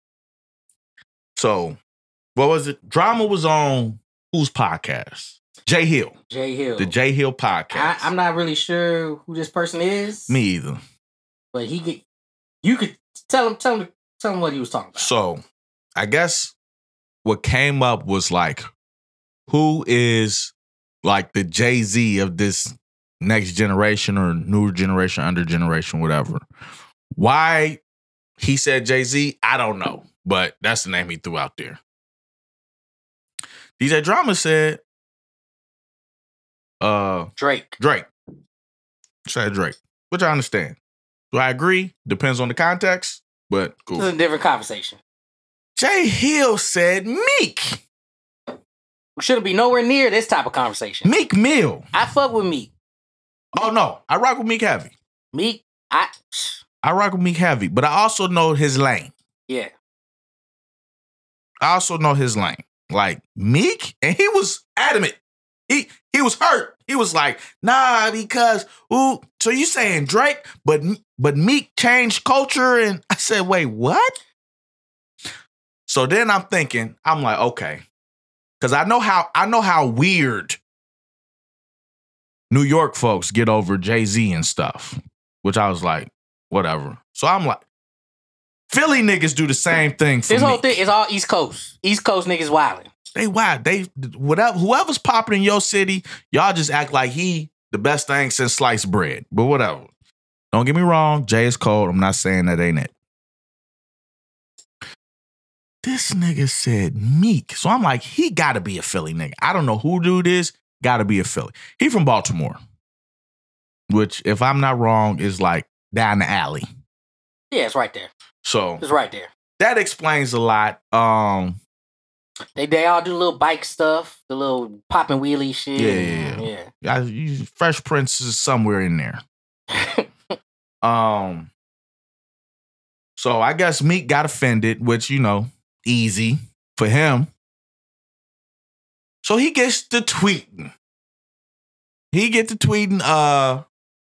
Speaker 1: So, what was it? Drama was on whose podcast? Jay Hill.
Speaker 2: Jay Hill.
Speaker 1: The Jay Hill podcast.
Speaker 2: I, I'm not really sure who this person is.
Speaker 1: Me either.
Speaker 2: But he get. You could tell him. Tell him. Tell him what he was talking about.
Speaker 1: So, I guess what came up was like, who is like the Jay-Z of this next generation or newer generation, under generation, whatever. Why he said Jay-Z, I don't know, but that's the name he threw out there. D J Drama said uh,
Speaker 2: Drake.
Speaker 1: Drake. Said Drake, which I understand. Do I agree? Depends on the context, but cool.
Speaker 2: This is a different conversation.
Speaker 1: Jay Hill said Meek.
Speaker 2: We shouldn't be nowhere near this type of conversation.
Speaker 1: Meek Mill.
Speaker 2: I fuck with Meek.
Speaker 1: Oh, no. I rock with Meek heavy.
Speaker 2: Meek, I...
Speaker 1: I rock with Meek heavy, but I also know his lane.
Speaker 2: Yeah.
Speaker 1: I also know his lane. Like, Meek, and he was adamant. He he was hurt. He was like, nah, because, ooh, so you saying Drake, but, but Meek changed culture? And I said, wait, what? So then I'm thinking, I'm like, okay. Because I know how I know how weird New York folks get over Jay-Z and stuff, which I was like, whatever. So I'm like, Philly niggas do the same thing for
Speaker 2: This
Speaker 1: me.
Speaker 2: whole thing is all East Coast. East Coast niggas wilding.
Speaker 1: They wild. They whatever whoever's popping in your city, y'all just act like he the best thing since sliced bread. But whatever. Don't get me wrong, Jay is cold. I'm not saying that ain't it. This nigga said Meek. So I'm like, he gotta be a Philly nigga. I don't know who dude is, gotta be a Philly. He from Baltimore. Which, if I'm not wrong, is like down the alley.
Speaker 2: Yeah, it's right there.
Speaker 1: So
Speaker 2: It's right there.
Speaker 1: that explains a lot. Um
Speaker 2: They they all do little bike stuff, the little popping wheelie shit.
Speaker 1: Yeah, yeah,
Speaker 2: yeah.
Speaker 1: yeah. You- Fresh Prince is somewhere in there. Um So I guess Meek got offended, which, you know, easy for him. So he gets to tweeting. He get to tweeting, uh,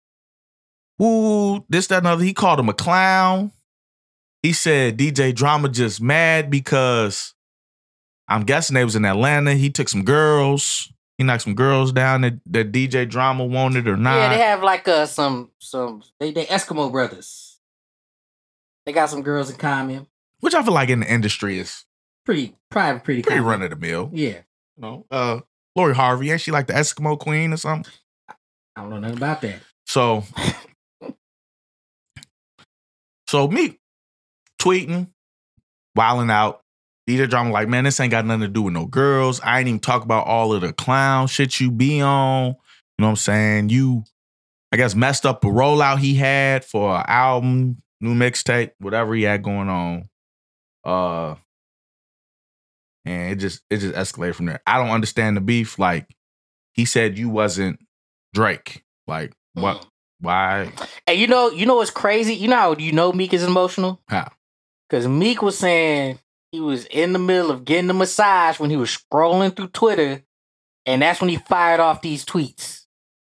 Speaker 1: ooh, this, that, and other. He called him a clown. He said D J Drama just mad because I'm guessing they was in Atlanta. He took some girls. He knocked some girls down that, that D J Drama wanted or not.
Speaker 2: Yeah, they have like uh some some they they Eskimo brothers. They got some girls in common.
Speaker 1: Which I feel like in the industry is
Speaker 2: Pretty private, pretty
Speaker 1: pretty
Speaker 2: common.
Speaker 1: run of the mill.
Speaker 2: Yeah.
Speaker 1: You know, uh, Lori Harvey, ain't she like the Eskimo queen or something?
Speaker 2: I don't know nothing about that.
Speaker 1: So, so me tweeting, wilding out. D J Drama like, man, this ain't got nothing to do with no girls. I ain't even talk about all of the clown shit you be on. You know what I'm saying? You, I guess, messed up a rollout he had for an album, new mixtape, whatever he had going on. Uh, and it just it just escalated from there. I don't understand the beef. Like, he said you wasn't Drake. Like, what?
Speaker 2: Mm.
Speaker 1: Why?
Speaker 2: Hey, you know, you know what's crazy? You know how you know Meek is emotional?
Speaker 1: How?
Speaker 2: Because Meek was saying he was in the middle of getting a massage when he was scrolling through Twitter, and that's when he fired off these tweets.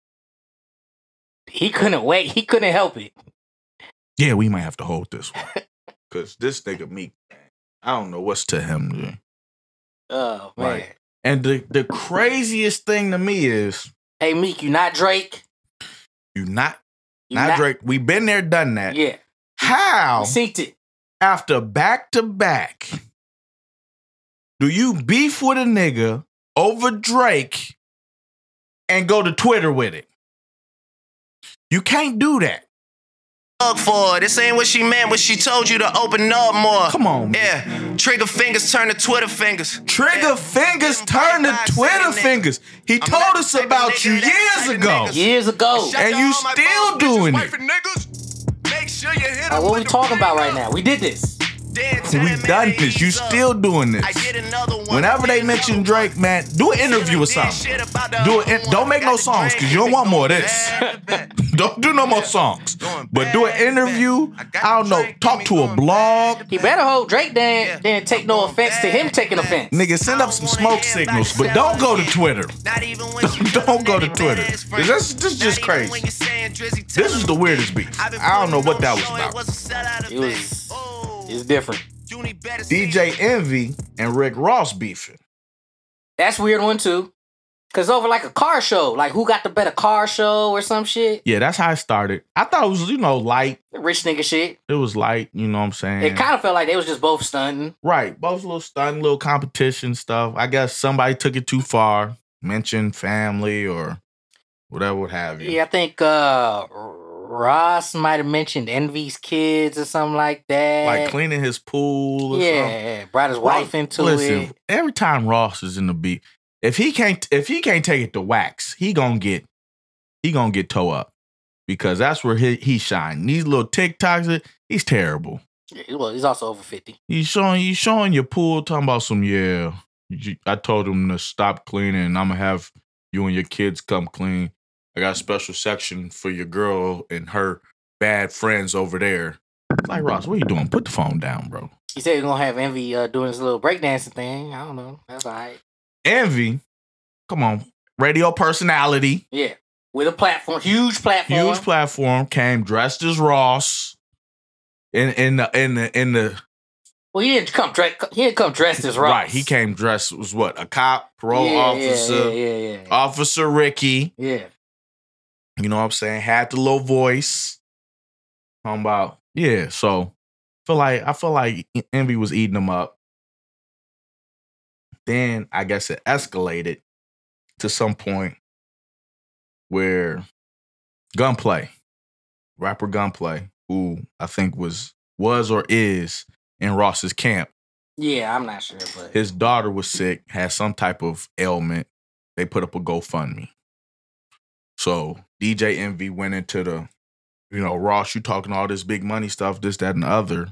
Speaker 2: He couldn't wait. He couldn't help it.
Speaker 1: Yeah, we might have to hold this one. Because this nigga Meek, I don't know what's to him. Dude.
Speaker 2: Oh, man.
Speaker 1: Right. And the, the craziest thing to me is...
Speaker 2: Hey, Meek, you not Drake?
Speaker 1: You not,
Speaker 2: You
Speaker 1: not, not Drake. We been there, done that.
Speaker 2: Yeah.
Speaker 1: How,
Speaker 2: We synced it.
Speaker 1: after back-to-back, do you beef with a nigga over Drake and go to Twitter with it? You can't do that.
Speaker 4: For this ain't what she meant when she told you to open up more.
Speaker 1: Come on, man.
Speaker 4: Yeah, trigger fingers turn to Twitter fingers.
Speaker 1: Trigger
Speaker 4: yeah.
Speaker 1: fingers turn to Twitter fingers. He told us about you years ago.
Speaker 2: Years ago.
Speaker 1: And you still doing it.
Speaker 2: Uh, what we talking about right now? We did this.
Speaker 1: We done this. You still doing this. Whenever they mention Drake, man, do an interview or something. Do it. Don't make no songs because you don't want more of this. Don't do no more songs. But do an interview. I don't know. Talk to a blog.
Speaker 2: He better hope Drake didn't, didn't take no offense to him taking offense.
Speaker 1: Nigga, send up some smoke signals, but don't go to Twitter. Don't go to Twitter. This, this is just crazy. This is the weirdest beef. I don't know what that was about.
Speaker 2: It was... It's different.
Speaker 1: D J Envy and Rick Ross beefing.
Speaker 2: That's a weird one too. Cause over like a car show, like who got the better car show or some shit.
Speaker 1: Yeah, that's how it started. I thought it was, you know, light.
Speaker 2: Rich nigga shit.
Speaker 1: It was light, you know what I'm saying?
Speaker 2: It kind of felt like they was just both stunting.
Speaker 1: Right. Both little stunting, little competition stuff. I guess somebody took it too far. Mentioned family or whatever would have you.
Speaker 2: Yeah, I think uh Ross might have mentioned Envy's kids or something like that.
Speaker 1: Like cleaning his pool or
Speaker 2: yeah,
Speaker 1: something.
Speaker 2: brought his wife into
Speaker 1: Listen,
Speaker 2: it.
Speaker 1: Every time Ross is in the beat, if he can't if he can't take it to wax, he gonna get he gonna get toe up. Because that's where he he shine. These little TikToks, he's terrible.
Speaker 2: Yeah, well, he's also over fifty.
Speaker 1: He's showing you showing your pool, talking about some, yeah. I told him to stop cleaning and I'm gonna have you and your kids come clean. I got a special section for your girl and her bad friends over there. It's like, Ross, what are you doing? Put the phone down, bro.
Speaker 2: He said he's going to have Envy uh, doing his little breakdancing thing. I don't know. That's all right.
Speaker 1: Envy, come on. Radio personality.
Speaker 2: Yeah. With a platform. Huge platform.
Speaker 1: Huge platform. Came dressed as Ross. In, in, the, in, the, in the...
Speaker 2: Well, he didn't come, dre- he didn't come dressed as Ross.
Speaker 1: Right. He came dressed as what? A cop, parole
Speaker 2: yeah,
Speaker 1: officer.
Speaker 2: Yeah, yeah, yeah, yeah.
Speaker 1: Officer Ricky.
Speaker 2: Yeah.
Speaker 1: You know what I'm saying? Had the little voice. Talking about, yeah, so feel like I feel like Envy was eating them up. Then I guess it escalated to some point where Gunplay, rapper Gunplay, who I think was was or is in Ross's camp.
Speaker 2: Yeah, I'm not sure, but
Speaker 1: his daughter was sick, had some type of ailment. They put up a GoFundMe. So D J Envy went into the, you know, Ross, you talking all this big money stuff, this, that, and the other.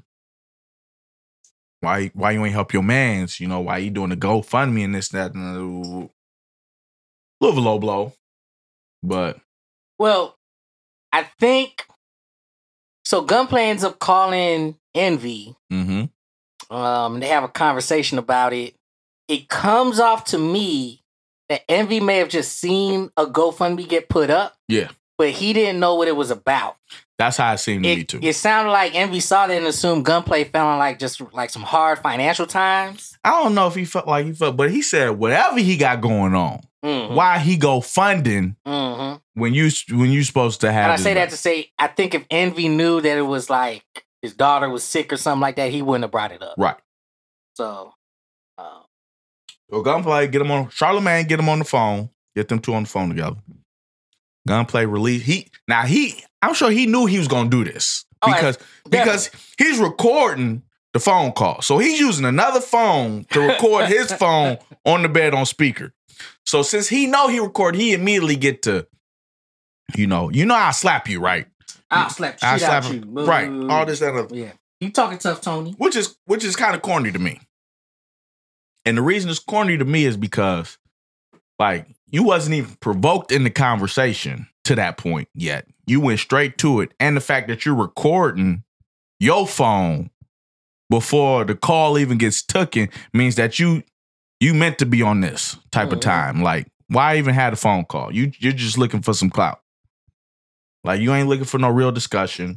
Speaker 1: Why, why you ain't help your mans? You know, why you doing the GoFundMe and this, that, and the little low blow. But
Speaker 2: well, I think so. Gunplay ends up calling Envy.
Speaker 1: Mm-hmm.
Speaker 2: Um, they have a conversation about it. It comes off to me that Envy may have just seen a GoFundMe get put up.
Speaker 1: Yeah.
Speaker 2: But he didn't know what it was about.
Speaker 1: That's how it seemed to
Speaker 2: it,
Speaker 1: me too.
Speaker 2: It sounded like Envy saw that and assumed Gunplay fell in like just like some hard financial times.
Speaker 1: I don't know if he felt like he felt, but he said whatever he got going on, mm-hmm. why he go funding
Speaker 2: mm-hmm.
Speaker 1: when you when you supposed to have.
Speaker 2: And I say that to say, I think if Envy knew that it was like his daughter was sick or something like that, he wouldn't have brought it up.
Speaker 1: Right.
Speaker 2: So. Uh,
Speaker 1: so Gunplay, get him on Charlamagne, get him on the phone, get them two on the phone together. Gunplay release. He now he. I'm sure he knew he was gonna do this because oh, because he's recording the phone call. So he's using another phone to record his phone on the bed on speaker. So since he know he record, he immediately get to, you know, you know I'll slap you, right?
Speaker 2: I'll slap shit
Speaker 1: I'll slap
Speaker 2: out
Speaker 1: you.
Speaker 2: you.
Speaker 1: Right. All this that other.
Speaker 2: Yeah. You talking tough, Tony.
Speaker 1: Which is which is kind of corny to me. And the reason it's corny to me is because, like, you wasn't even provoked in the conversation to that point yet. You went straight to it. And the fact that you're recording your phone before the call even gets taken means that you you meant to be on this type
Speaker 2: Mhm.
Speaker 1: of time. Like, why even have a phone call? You you're just looking for some clout. Like, you ain't looking for no real discussion.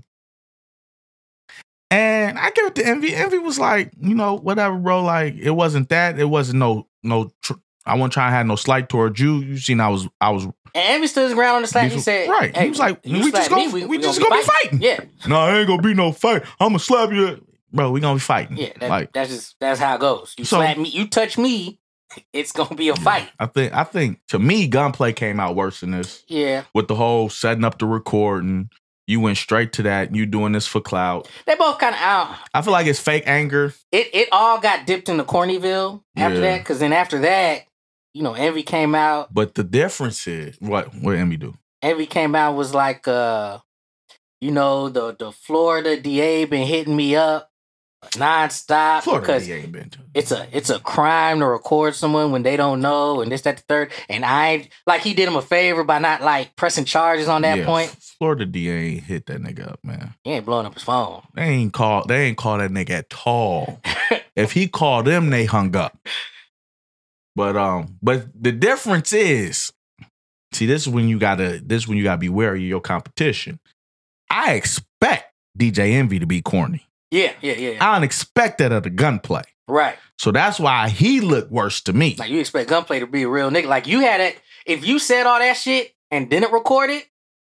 Speaker 1: And I give it to Envy. Envy was like, you know, whatever, bro. Like, it wasn't that. It wasn't no no. Tr- I wasn't trying to have no slight towards you. You seen, I was I was
Speaker 2: And Envy stood his ground on the slap. He said,
Speaker 1: right.
Speaker 2: Hey,
Speaker 1: he was like,
Speaker 2: you
Speaker 1: we just
Speaker 2: slap
Speaker 1: gonna
Speaker 2: me,
Speaker 1: we,
Speaker 2: we
Speaker 1: just
Speaker 2: gonna
Speaker 1: gonna
Speaker 2: be
Speaker 1: be fighting.
Speaker 2: Yeah.
Speaker 1: No, it ain't gonna be no fight. I'm gonna slap you, bro. We gonna be fighting.
Speaker 2: Yeah, that,
Speaker 1: like
Speaker 2: that's just that's how it goes. You
Speaker 1: So-
Speaker 2: slap me, you touch me, it's gonna be a fight.
Speaker 1: I think I think to me, Gunplay came out worse than this
Speaker 2: Yeah,
Speaker 1: with the whole setting up the recording. You went straight to that. You doing this for clout.
Speaker 2: they both kind of out.
Speaker 1: I feel like it's fake anger.
Speaker 2: It it all got dipped into Cornyville after
Speaker 1: Yeah.
Speaker 2: that, because then after that, you know, Envy came out.
Speaker 1: But the difference is what what did Emmy do?
Speaker 2: Envy came out was like, uh, you know, the the Florida D A been hitting me up nonstop
Speaker 1: Florida
Speaker 2: because
Speaker 1: D A ain't been to.
Speaker 2: it's a it's a crime to record someone when they don't know and this that the third. And I ain't- like he did him a favor by not like pressing charges on that
Speaker 1: Yeah,
Speaker 2: point.
Speaker 1: Florida D A ain't hit that nigga up, man.
Speaker 2: He ain't blowing up his phone.
Speaker 1: They ain't call. They ain't call that nigga at all. If he called them, they hung up. But um, but the difference is, see, this is when you gotta. This is when you gotta be wary of your competition. I expect D J Envy to be corny.
Speaker 2: Yeah, yeah, yeah. yeah.
Speaker 1: I don't expect that of the Gunplay.
Speaker 2: Right.
Speaker 1: So that's why he looked worse to me.
Speaker 2: Like you expect Gunplay to be a real nigga. Like you had it. If you said all that shit and didn't record it,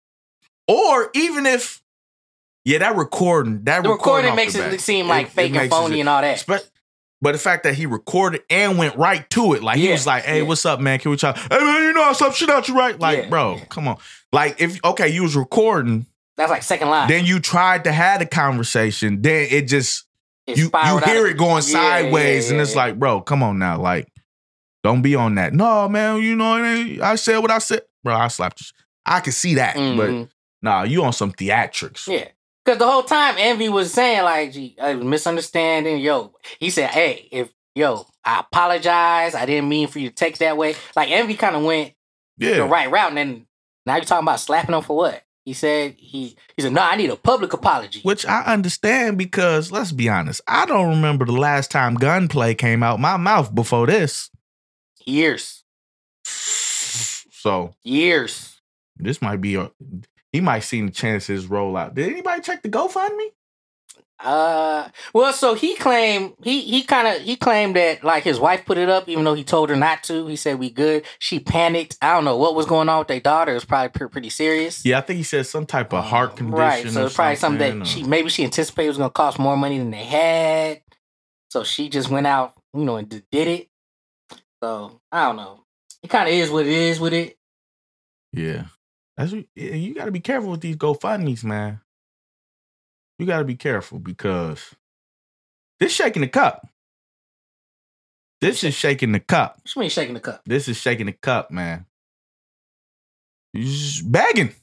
Speaker 1: Or even if, yeah, that recording, that
Speaker 2: the recording
Speaker 1: off
Speaker 2: makes
Speaker 1: the
Speaker 2: it
Speaker 1: bat,
Speaker 2: seem like
Speaker 1: it
Speaker 2: fake and
Speaker 1: makes
Speaker 2: phony
Speaker 1: it-
Speaker 2: and all that.
Speaker 1: Spe- But the fact that he recorded and went right to it, like he
Speaker 2: Yeah,
Speaker 1: was like, "Hey,
Speaker 2: yeah.
Speaker 1: what's up, man? Can we talk? Hey, man, you know I slapped shit out you, right? Like,
Speaker 2: Yeah,
Speaker 1: bro,
Speaker 2: yeah.
Speaker 1: come on. Like, if okay, you was recording,
Speaker 2: That's like second line.
Speaker 1: then you tried to have the conversation, then it just
Speaker 2: It
Speaker 1: you you
Speaker 2: spiraled out
Speaker 1: hear
Speaker 2: of-
Speaker 1: it going
Speaker 2: Yeah, yeah,
Speaker 1: sideways, and
Speaker 2: yeah,
Speaker 1: it's
Speaker 2: yeah.
Speaker 1: like, bro, come on now, like, don't be on that. No, man, you know, it ain't- I said what I said, bro. I slapped you. I can see that, but
Speaker 2: Mhm.
Speaker 1: nah, you on some theatrics.
Speaker 2: Yeah. Because the whole time Envy was saying, like, gee, a misunderstanding. Yo, he said, hey, if, yo, I apologize. I didn't mean for you to take it that way. Like, Envy kind of went
Speaker 1: Yeah.
Speaker 2: the right route. And then now you're talking about slapping him for what? He said, he, he said, no, I need a public apology.
Speaker 1: Which I understand because let's be honest, I don't remember the last time Gunplay came out my mouth before this.
Speaker 2: Years.
Speaker 1: So
Speaker 2: Years.
Speaker 1: this might be a he might seen the chances roll out. Did anybody check the GoFundMe?
Speaker 2: Uh, well, so he claimed he he kind of he claimed that like his wife put it up, even though he told her not to. He said we good. She panicked. I don't know what was going on with their daughter. It was probably pre- pretty serious.
Speaker 1: Yeah, I think he said some type of heart condition.
Speaker 2: Right. So
Speaker 1: or
Speaker 2: it's probably something
Speaker 1: something,
Speaker 2: that
Speaker 1: or-
Speaker 2: she maybe she anticipated was going to cost more money than they had. So she just went out, you know, and d- did it. So I don't know. It kind of is what it is with it.
Speaker 1: Yeah. That's what- yeah, you got to be careful with these GoFundMe's, man. You got to be careful because this shaking the cup. This is shaking the cup.
Speaker 2: What you mean shaking the cup?
Speaker 1: This is shaking the cup, man. You just begging.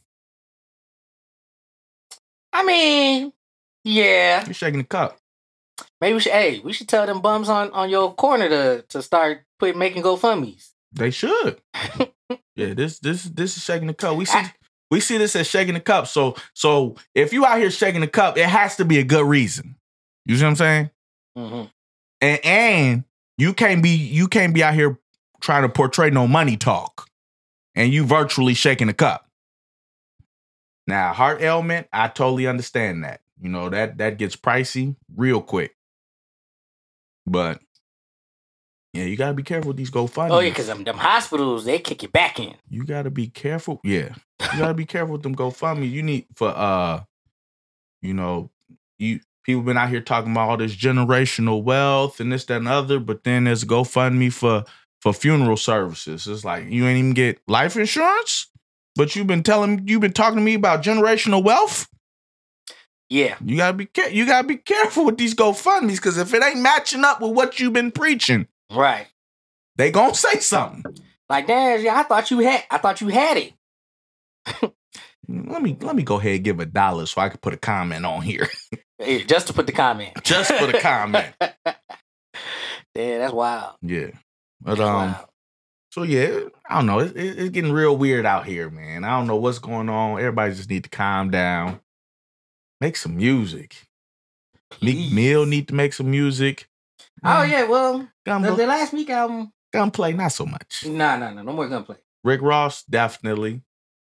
Speaker 2: I mean, yeah.
Speaker 1: You're shaking the cup.
Speaker 2: Maybe we should. Hey, we should tell them bums on, on your corner to to start put making GoFundmes.
Speaker 1: They should. Yeah, this this this is shaking the cup. We see
Speaker 2: I-
Speaker 1: we see this as shaking the cup. So so if you out here shaking the cup, it has to be a good reason. You see what I'm saying?
Speaker 2: Mm-hmm.
Speaker 1: And and you can't be you can't be out here trying to portray no money talk, and you virtually shaking the cup. Now, heart ailment, I totally understand that. You know that that gets pricey real quick. But yeah, you gotta be careful with these GoFundMe.
Speaker 2: Oh yeah, because them, them hospitals they kick you back in.
Speaker 1: You gotta be careful. Yeah. You gotta be careful with them GoFundMe. You need for uh, you know, you people been out here talking about all this generational wealth and this, that, and other, but then there's GoFundMe for for funeral services. It's like you ain't even get life insurance, but you've been telling you've been talking to me about generational wealth.
Speaker 2: Yeah,
Speaker 1: You gotta be care- you gotta be careful with these GoFundMes because if it ain't matching up with what you've been preaching,
Speaker 2: right.
Speaker 1: they gonna say something.
Speaker 2: Like, damn, yeah, I thought you had. I thought you had it.
Speaker 1: Let me let me go ahead and give a dollar so I can put a comment on here.
Speaker 2: Hey, just to put the comment.
Speaker 1: Just for the comment.
Speaker 2: Yeah, that's wild.
Speaker 1: Yeah. But
Speaker 2: That's
Speaker 1: um
Speaker 2: wild.
Speaker 1: so yeah, I don't know. It, it, it's getting real weird out here, man. I don't know what's going on. Everybody just need to calm down. Make some music. Meek Mill need to make some music.
Speaker 2: Oh yeah, well, the,
Speaker 1: Gunplay,
Speaker 2: the last Meek album.
Speaker 1: Gunplay, not so much.
Speaker 2: Nah, nah, nah, no more Gunplay.
Speaker 1: Rick Ross, definitely.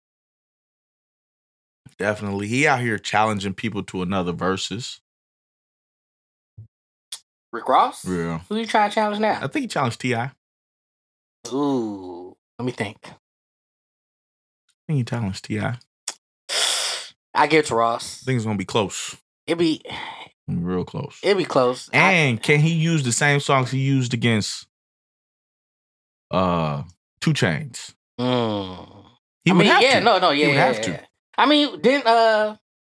Speaker 1: Definitely. He out here challenging people to another versus.
Speaker 2: Rick Ross?
Speaker 1: Yeah.
Speaker 2: Who you trying to challenge now?
Speaker 1: I think he challenged T I.
Speaker 2: Ooh, let me think.
Speaker 1: I think he challenged T I.
Speaker 2: I give it to Ross.
Speaker 1: I think it's gonna be close.
Speaker 2: It'd be
Speaker 1: Real close.
Speaker 2: it'd be close.
Speaker 1: And
Speaker 2: I,
Speaker 1: can he use the same songs he used against uh two Chainz?
Speaker 2: mm.
Speaker 1: He
Speaker 2: I
Speaker 1: would
Speaker 2: mean,
Speaker 1: have
Speaker 2: yeah,
Speaker 1: to.
Speaker 2: no, no, yeah,
Speaker 1: He would
Speaker 2: yeah,
Speaker 1: have
Speaker 2: yeah.
Speaker 1: to.
Speaker 2: I mean, didn't uh,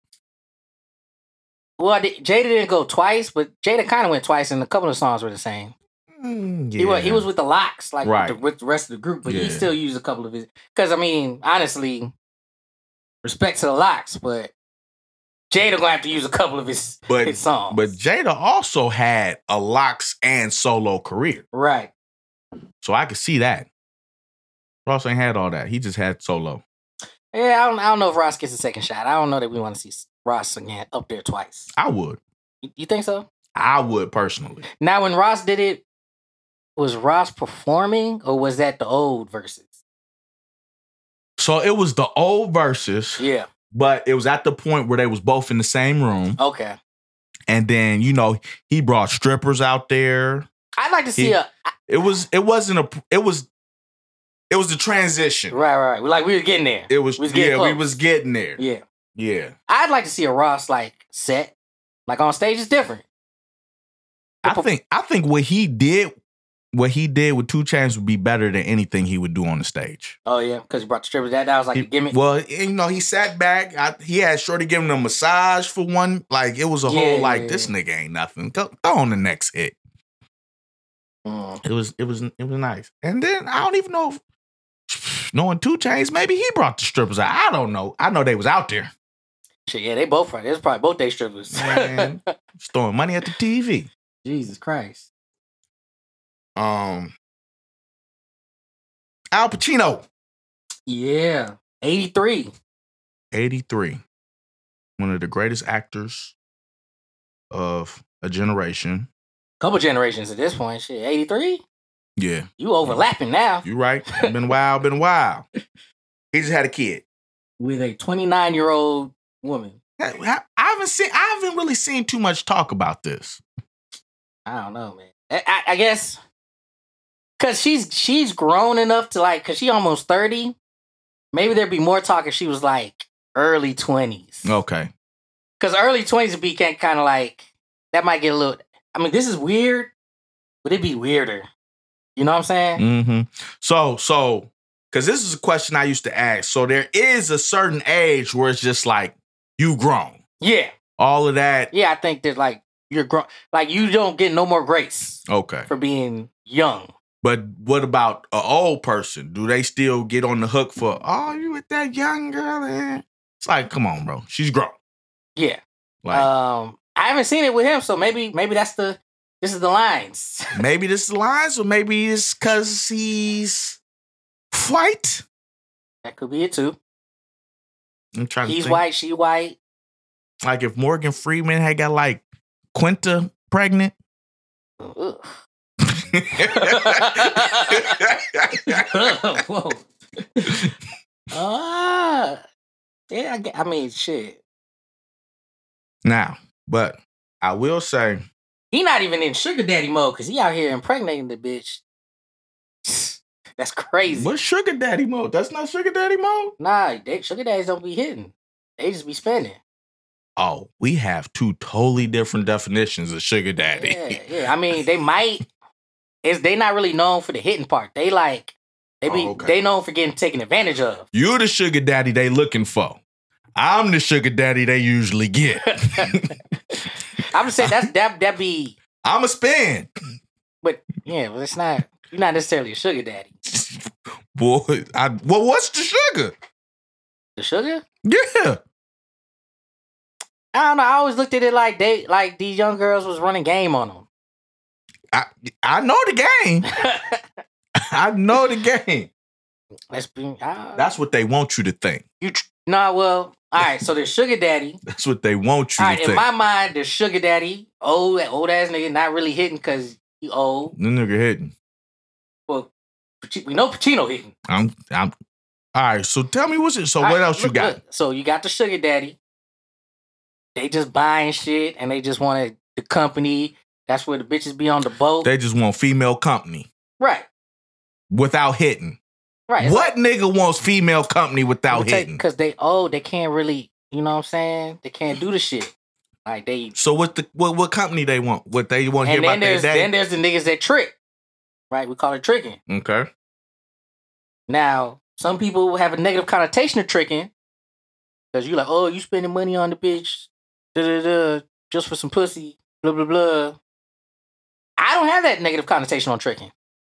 Speaker 2: well, did, Jada didn't go twice, but Jada kind of went twice, and a couple of songs were the same.
Speaker 1: Mm, yeah.
Speaker 2: He was he was with the Locks, like
Speaker 1: Right.
Speaker 2: with, the, with the rest of the group, but he
Speaker 1: Yeah.
Speaker 2: still used a couple of his. Because I mean, honestly, respect to the Locks, but Jada gonna have to use a couple of his,
Speaker 1: But-
Speaker 2: his songs.
Speaker 1: But Jada also had a Locks and solo career.
Speaker 2: right,
Speaker 1: So I could see that. Ross ain't had all that. He just had solo.
Speaker 2: yeah, I don't I don't know if Ross gets a second shot. I don't know that we want to see Ross again up there twice.
Speaker 1: I would.
Speaker 2: You, you think so?
Speaker 1: I would personally.
Speaker 2: Now, when Ross did it, was Ross performing or was that the old verses?
Speaker 1: So it was the old verses,
Speaker 2: Yeah.
Speaker 1: but it was at the point where they was both in the same room.
Speaker 2: Okay.
Speaker 1: And then, you know, he brought strippers out there.
Speaker 2: I'd like to see
Speaker 1: He-
Speaker 2: a
Speaker 1: It was it wasn't a it was it was the transition.
Speaker 2: right, right. Like we was getting there.
Speaker 1: It was,
Speaker 2: We was getting
Speaker 1: yeah, we
Speaker 2: close.
Speaker 1: was getting there.
Speaker 2: Yeah.
Speaker 1: Yeah.
Speaker 2: I'd like to see a Ross like set. Like on stage is different.
Speaker 1: I think I think what he did what he did with two Chainz would be better than anything he would do on the stage.
Speaker 2: Oh yeah, because he brought the strippers. That that was like
Speaker 1: He-
Speaker 2: a gimmick.
Speaker 1: Well, you know, he sat back. I, he had Shorty giving him a massage for one. Like it was a
Speaker 2: Yeah,
Speaker 1: whole like
Speaker 2: yeah,
Speaker 1: this
Speaker 2: yeah.
Speaker 1: nigga ain't nothing. Go, go on the next hit.
Speaker 2: Mm.
Speaker 1: It was it was it was nice. And then I don't even know if knowing two Chainz, maybe he brought the strippers out. I don't know. I know they was out there.
Speaker 2: Shit, yeah, they both right. It's probably both they strippers.
Speaker 1: Man, just throwing money at the T V.
Speaker 2: Jesus Christ.
Speaker 1: Um, Al Pacino,
Speaker 2: Yeah. eighty-three.
Speaker 1: eighty-three, one of the greatest actors of a generation.
Speaker 2: Couple generations at this point. Shit, eighty-three?
Speaker 1: Yeah,
Speaker 2: You overlapping now
Speaker 1: you right. Been wild, been wild. He just had a kid.
Speaker 2: with a twenty-nine-year-old woman.
Speaker 1: I I haven't seen. I haven't really seen too much talk about this.
Speaker 2: I don't know, man. I, I, I guess because she's she's grown enough to like, because she almost thirty. Maybe there'd be more talk if she was like early twenties.
Speaker 1: Okay.
Speaker 2: Because early twenties would be kind of like, that might get a little, I mean, this is weird, but it'd be weirder. You know what I'm saying?
Speaker 1: Mm-hmm. So, so, because this is a question I used to ask. So there is a certain age where it's just like, you grown.
Speaker 2: Yeah.
Speaker 1: All of that.
Speaker 2: Yeah, I think that like, you're grown, like you don't get no more grace
Speaker 1: Okay.
Speaker 2: for being young.
Speaker 1: But what about an old person? Do they still get on the hook for, oh, you with that young girl? Eh? It's like, come on, bro. She's grown.
Speaker 2: Yeah.
Speaker 1: Like,
Speaker 2: um, I haven't seen it with him, so maybe maybe that's the, this is the lines.
Speaker 1: maybe this is the lines, or maybe it's because he's white.
Speaker 2: That could be it too.
Speaker 1: I'm trying to
Speaker 2: He's
Speaker 1: think.
Speaker 2: white, she white.
Speaker 1: Like if Morgan Freeman had got like Quinta pregnant.
Speaker 2: Ugh. Whoa. Ah, yeah. I, get- I mean, shit.
Speaker 1: Now, but I will say,
Speaker 2: He not even in sugar daddy mode because he out here impregnating the bitch. That's crazy.
Speaker 1: what's sugar daddy mode? That's not sugar daddy mode.
Speaker 2: Nah, they, sugar daddies don't be hitting. They just be spending.
Speaker 1: Oh, we have two totally different definitions of sugar daddy.
Speaker 2: Yeah, yeah. I mean, they might. Is they not really known for the hitting part? They like they be
Speaker 1: Oh, okay.
Speaker 2: they known for getting taken advantage of.
Speaker 1: You're the sugar daddy they looking for. I'm the sugar daddy they usually get.
Speaker 2: I'm just saying that's that that be.
Speaker 1: I'm a spin.
Speaker 2: But yeah, well, it's not. You're not necessarily a sugar daddy.
Speaker 1: Boy, I, well, what's the sugar?
Speaker 2: The sugar?
Speaker 1: Yeah.
Speaker 2: I don't know. I always looked at it like they like these young girls was running game on them.
Speaker 1: I I know the game. I know the game.
Speaker 2: Let's be. Uh,
Speaker 1: That's what they want you to think.
Speaker 2: you. Tr- Nah, well, all right. So there's sugar daddy.
Speaker 1: That's what they want you
Speaker 2: All
Speaker 1: to
Speaker 2: right,
Speaker 1: think.
Speaker 2: in my mind, there's sugar daddy, old old ass nigga, not really hitting because he old.
Speaker 1: The nigga hitting.
Speaker 2: Well, we know Pacino hitting.
Speaker 1: I'm. I'm. All right. So tell me what's it. So
Speaker 2: All
Speaker 1: what
Speaker 2: right,
Speaker 1: else you
Speaker 2: look,
Speaker 1: got?
Speaker 2: look. So you got the sugar daddy. They just buying shit and they just wanted the company. That's where the bitches be on the boat.
Speaker 1: They just want female company
Speaker 2: right.
Speaker 1: without hitting.
Speaker 2: Right.
Speaker 1: What like, nigga wants female company without hitting?
Speaker 2: Because they old, they can't really, you know what I'm saying? They can't do the shit. Like they.
Speaker 1: So what the what what company they want? What they want to hear
Speaker 2: then
Speaker 1: about their
Speaker 2: there's,
Speaker 1: day?
Speaker 2: Then there's the niggas that trick. Right? We call it tricking.
Speaker 1: Okay.
Speaker 2: Now, some people have a negative connotation of tricking. Because you like, oh, you spending money on the bitch. Da da da. Just for some pussy. Blah blah blah. I don't have that negative connotation on tricking.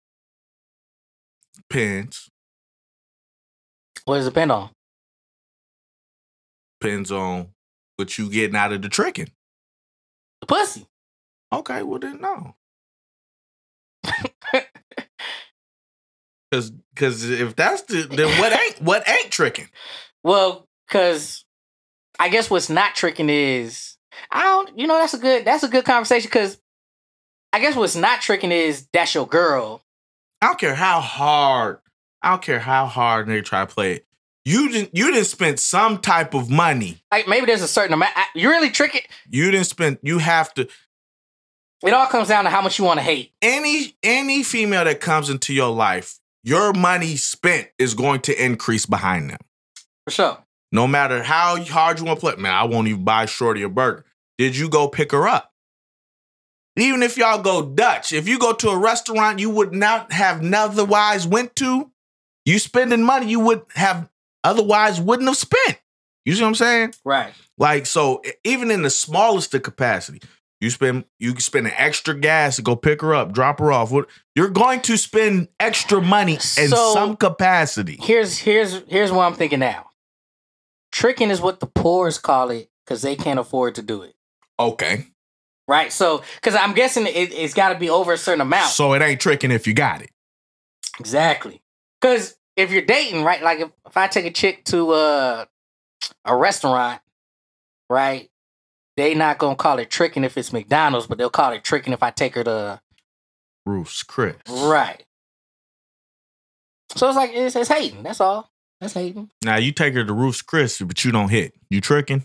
Speaker 1: Depends.
Speaker 2: What does it depend on?
Speaker 1: Depends on what you getting out of the tricking.
Speaker 2: The pussy.
Speaker 1: Okay, well then no. Cause cause if that's the then what ain't what ain't tricking?
Speaker 2: Well, cause I guess what's not tricking is I don't you know that's a good that's a good conversation because I guess what's not tricking is that's your girl.
Speaker 1: I don't care how hard, I don't care how hard they try to play it. You didn't you didn't spend some type of money.
Speaker 2: Like maybe there's a certain amount. I, you really trick it.
Speaker 1: You didn't spend you have to
Speaker 2: It all comes down to how much you want to hate.
Speaker 1: Any any female that comes into your life, your money spent is going to increase behind them.
Speaker 2: For sure.
Speaker 1: No matter how hard you want to play. Man, I won't even buy Shorty a burger. Did you go pick her up? Even if y'all go Dutch, if you go to a restaurant you would not have otherwise went to, you spending money you would have otherwise wouldn't have spent. You see what I'm saying?
Speaker 2: Right.
Speaker 1: Like, so even in the smallest of capacity, you spend you can spend an extra gas to go pick her up, drop her off. You're going to spend extra money in
Speaker 2: So,
Speaker 1: some capacity.
Speaker 2: Here's here's here's what I'm thinking now. Tricking is what the poorest call it because they can't afford to do it.
Speaker 1: Okay.
Speaker 2: Right. So, because I'm guessing it, it's got to be over a certain amount.
Speaker 1: So it ain't tricking if you got it.
Speaker 2: Exactly. Because if you're dating, right? Like if, if I take a chick to uh, a restaurant, right? They not gonna call it tricking if it's McDonald's, but they'll call it tricking if I take her to
Speaker 1: Ruth's Chris.
Speaker 2: Right. So it's like it's, it's hating. That's all. That's hating.
Speaker 1: Now you take her to Ruth's Chris, but you don't hit. You tricking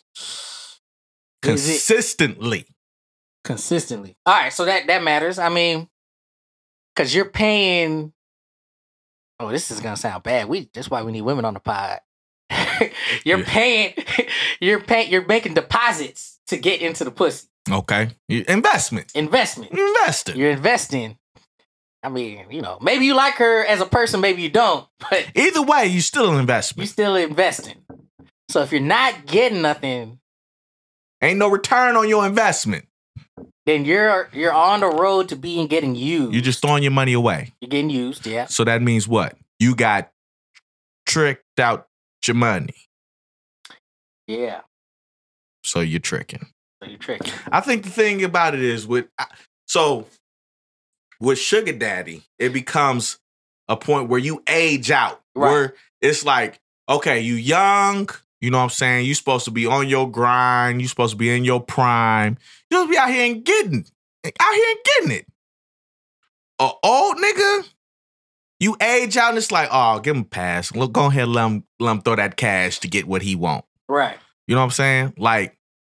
Speaker 1: consistently.
Speaker 2: Consistently. All right. So that that matters. I mean, because you're paying. Oh, this is gonna sound bad. We that's why we need women on the pod. you're
Speaker 1: Yeah.
Speaker 2: paying. You're paying. You're making deposits to get into the pussy.
Speaker 1: Okay. Investment.
Speaker 2: Investment.
Speaker 1: Investing.
Speaker 2: You're investing. I mean, you know, maybe you like her as a person, maybe you don't, but
Speaker 1: Either way, you still an
Speaker 2: you
Speaker 1: investment.
Speaker 2: still investing. So if you're not getting nothing,
Speaker 1: Ain't no return on your investment.
Speaker 2: then you're you're on the road to being getting used.
Speaker 1: You're just throwing your money away.
Speaker 2: You're getting used, yeah.
Speaker 1: So that means what? You got tricked out your money.
Speaker 2: Yeah.
Speaker 1: So you're tricking.
Speaker 2: So you're tricking.
Speaker 1: I think the thing about it is with so with sugar daddy, it becomes a point where you age out.
Speaker 2: Right.
Speaker 1: Where it's like, okay, you young, you know what I'm saying? You supposed to be on your grind, you supposed to be in your prime. You supposed to be out here and getting out here and getting it. A old nigga, you age out and it's like, oh, give him a pass. Look, go ahead and let him, let him throw that cash to get what he want.
Speaker 2: Right.
Speaker 1: You know what I'm saying? Like,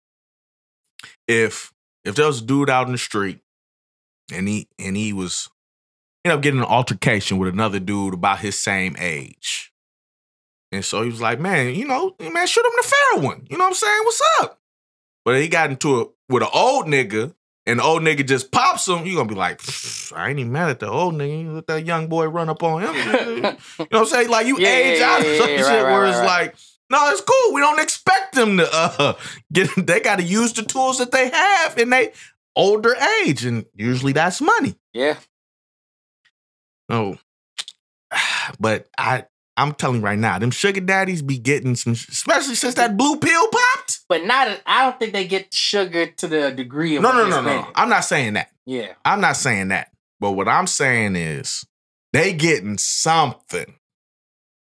Speaker 1: if if there was a dude out in the street and he and he was ended up getting an altercation with another dude about his same age. And so he was like, man, you know, man, shoot him the fair one. You know what I'm saying? What's up? But he got into it with an old nigga, and the old nigga just pops him. You gonna be like, I ain't even mad at the old nigga. You let that young boy run up on him. You know what I'm saying? Like, you
Speaker 2: Yeah,
Speaker 1: age
Speaker 2: yeah,
Speaker 1: out of
Speaker 2: yeah,
Speaker 1: some
Speaker 2: yeah,
Speaker 1: shit
Speaker 2: right,
Speaker 1: where
Speaker 2: right,
Speaker 1: it's
Speaker 2: right.
Speaker 1: like, no, it's cool. We don't expect them to uh, get. They got to use the tools that they have in their older age, and usually that's money.
Speaker 2: Yeah.
Speaker 1: Oh, but I, I'm telling you right now, them sugar daddies be getting some, especially since that blue pill popped.
Speaker 2: But not I don't think they get sugar to the degree of
Speaker 1: No,
Speaker 2: what
Speaker 1: no,
Speaker 2: they're
Speaker 1: no, no.
Speaker 2: spending.
Speaker 1: I'm not saying that.
Speaker 2: Yeah.
Speaker 1: I'm not saying that. But what I'm saying is, they getting something.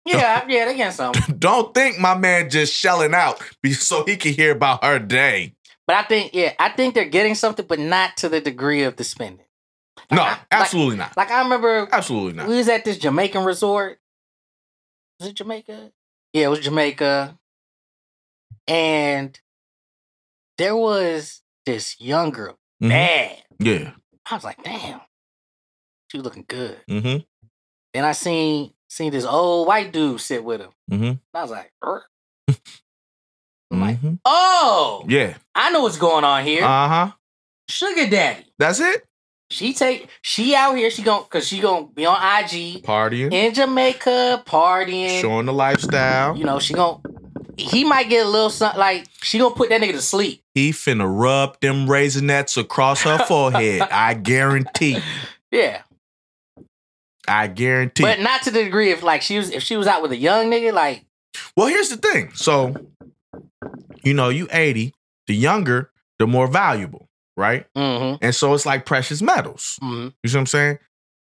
Speaker 2: Yeah, yeah, they getting something.
Speaker 1: Don't think my man just shelling out be- so he can hear about her day.
Speaker 2: But I think, yeah, I think they're getting something, but not to the degree of the spending.
Speaker 1: No,
Speaker 2: I-
Speaker 1: absolutely not.
Speaker 2: Like I remember,
Speaker 1: Absolutely not.
Speaker 2: we was at this Jamaican resort. Was it Jamaica? Yeah, it was Jamaica. And there was this young girl,
Speaker 1: Mhm.
Speaker 2: bad.
Speaker 1: Yeah.
Speaker 2: I was like, damn, she was looking good.
Speaker 1: Mm-hmm.
Speaker 2: Then I seen seen this old white dude sit with him.
Speaker 1: Mm-hmm.
Speaker 2: I was like, "Er." I'm like,
Speaker 1: Mm-hmm.
Speaker 2: oh,
Speaker 1: Yeah.
Speaker 2: I know what's going on here.
Speaker 1: Uh-huh.
Speaker 2: Sugar daddy.
Speaker 1: That's it?
Speaker 2: She take she out here. She gon' cause she gonna be on I G
Speaker 1: Partying.
Speaker 2: in Jamaica, partying.
Speaker 1: Showing the lifestyle.
Speaker 2: You know, she gon' he might get a little something like she gonna put that nigga to sleep.
Speaker 1: He finna rub them raisinets across her forehead. I guarantee.
Speaker 2: Yeah,
Speaker 1: I guarantee.
Speaker 2: but not to the degree of like she was if she was out with a young nigga. Like,
Speaker 1: Well, here's the thing. So, you know, you eighty, the younger, the more valuable, right?
Speaker 2: mm-hmm,
Speaker 1: And so it's like precious metals.
Speaker 2: mm-hmm.
Speaker 1: You see what I'm saying?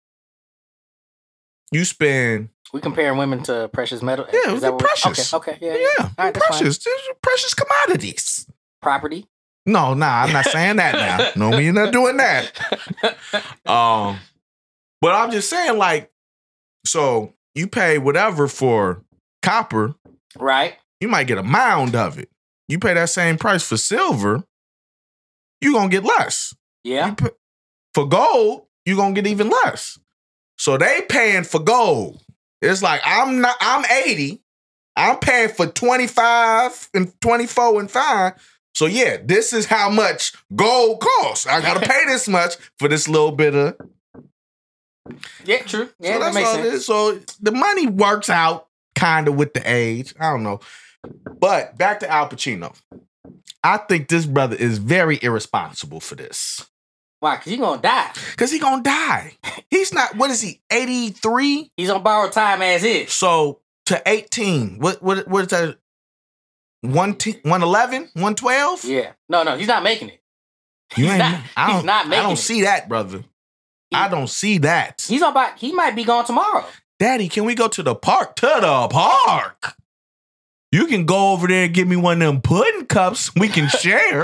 Speaker 1: You spend,
Speaker 2: We comparing women to precious metal.
Speaker 1: Yeah,
Speaker 2: Is
Speaker 1: they're
Speaker 2: that what-
Speaker 1: precious.
Speaker 2: Okay, okay, yeah,
Speaker 1: yeah,
Speaker 2: yeah. All right, that's fine.
Speaker 1: precious. These are precious commodities.
Speaker 2: Property.
Speaker 1: No, nah, I'm not saying that now. No, we're not doing that. Um, but I'm just saying, like, so you pay whatever for copper,
Speaker 2: Right.
Speaker 1: you might get a mound of it. You pay that same price for silver, you're gonna get less.
Speaker 2: Yeah.
Speaker 1: You pay, for gold, you're gonna get even less. So they paying for gold. It's like I'm not I'm eighty. I'm paying for twenty-five and twenty-four and five. So yeah, this is how much gold costs. I gotta pay this much for this little bit of.
Speaker 2: Yeah, true. Yeah,
Speaker 1: So
Speaker 2: that
Speaker 1: that's
Speaker 2: makes
Speaker 1: all
Speaker 2: sense.
Speaker 1: it is. So the money works out kind of with the age. I don't know. But back to Al Pacino. I think this brother is very irresponsible for this.
Speaker 2: Why? Because he's gonna die.
Speaker 1: Because he gonna die. He's not, what is he, eighty-three?
Speaker 2: He's on borrowed time as is.
Speaker 1: So to eighteen, what what what is that? one eleven? one twelve?
Speaker 2: Yeah. No, no, he's not making it.
Speaker 1: You
Speaker 2: He's
Speaker 1: ain't,
Speaker 2: not-
Speaker 1: I
Speaker 2: he's
Speaker 1: don't,
Speaker 2: not
Speaker 1: I
Speaker 2: making
Speaker 1: don't
Speaker 2: it.
Speaker 1: see that, brother. I don't see that.
Speaker 2: He's on by, he might be gone tomorrow.
Speaker 1: Daddy, can we go to the park? To the park. You can go over there and give me one of them pudding cups. We can share.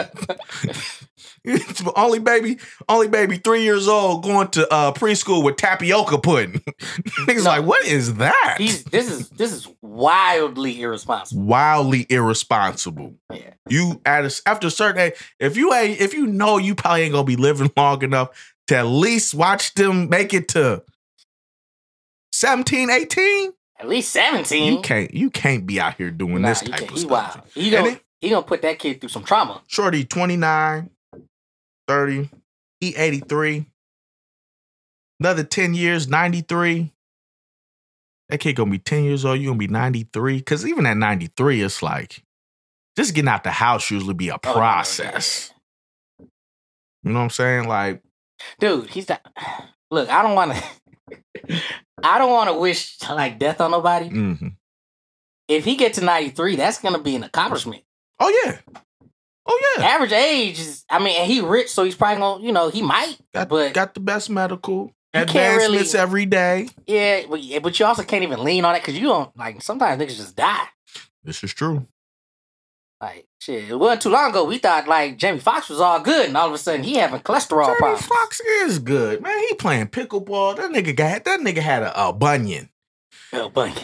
Speaker 1: only baby, only baby, three years old, going to uh, preschool with tapioca pudding. Niggas
Speaker 2: No.
Speaker 1: like, what is that?
Speaker 2: He's this is this is wildly irresponsible.
Speaker 1: Wildly irresponsible.
Speaker 2: Yeah.
Speaker 1: You at a, after a certain age, if you ain't, if you know you probably ain't gonna be living long enough to at least watch them make it to seventeen, eighteen,
Speaker 2: At least seventeen.
Speaker 1: you can't you can't be out here doing
Speaker 2: Nah,
Speaker 1: this
Speaker 2: you
Speaker 1: type
Speaker 2: can't.
Speaker 1: of
Speaker 2: He
Speaker 1: stuff.
Speaker 2: wild. He
Speaker 1: And
Speaker 2: gonna
Speaker 1: it-
Speaker 2: he gonna put that kid through some trauma.
Speaker 1: Shorty twenty-nine, thirty, he eighty-three. Another ten years, ninety-three. That kid gonna be ten years old, you gonna be ninety-three. Cause even at ninety-three, it's like just getting out the house usually be a
Speaker 2: Oh, yeah,
Speaker 1: process.
Speaker 2: yeah.
Speaker 1: You know what I'm saying? Like,
Speaker 2: Dude, he's not. Look, I don't want to. I don't want to wish like death on nobody.
Speaker 1: mhm.
Speaker 2: If he get to ninety-three, that's gonna be an accomplishment.
Speaker 1: Oh yeah. Oh yeah.
Speaker 2: Average age is, I mean, and he rich, so he's probably gonna, you know, he might.
Speaker 1: Got,
Speaker 2: but
Speaker 1: got the best medical
Speaker 2: You can't really-
Speaker 1: advancements every day.
Speaker 2: yeah, but, yeah, but you also can't even lean on it because you don't like. Sometimes niggas just die.
Speaker 1: This is true.
Speaker 2: Like shit, it wasn't too long ago. We thought like Jamie Foxx was all good, and all of a sudden he having cholesterol
Speaker 1: Jamie
Speaker 2: problems.
Speaker 1: Foxx is good, man. He playing pickleball. That nigga got that nigga had a, a bunion,
Speaker 2: Oh, bunny.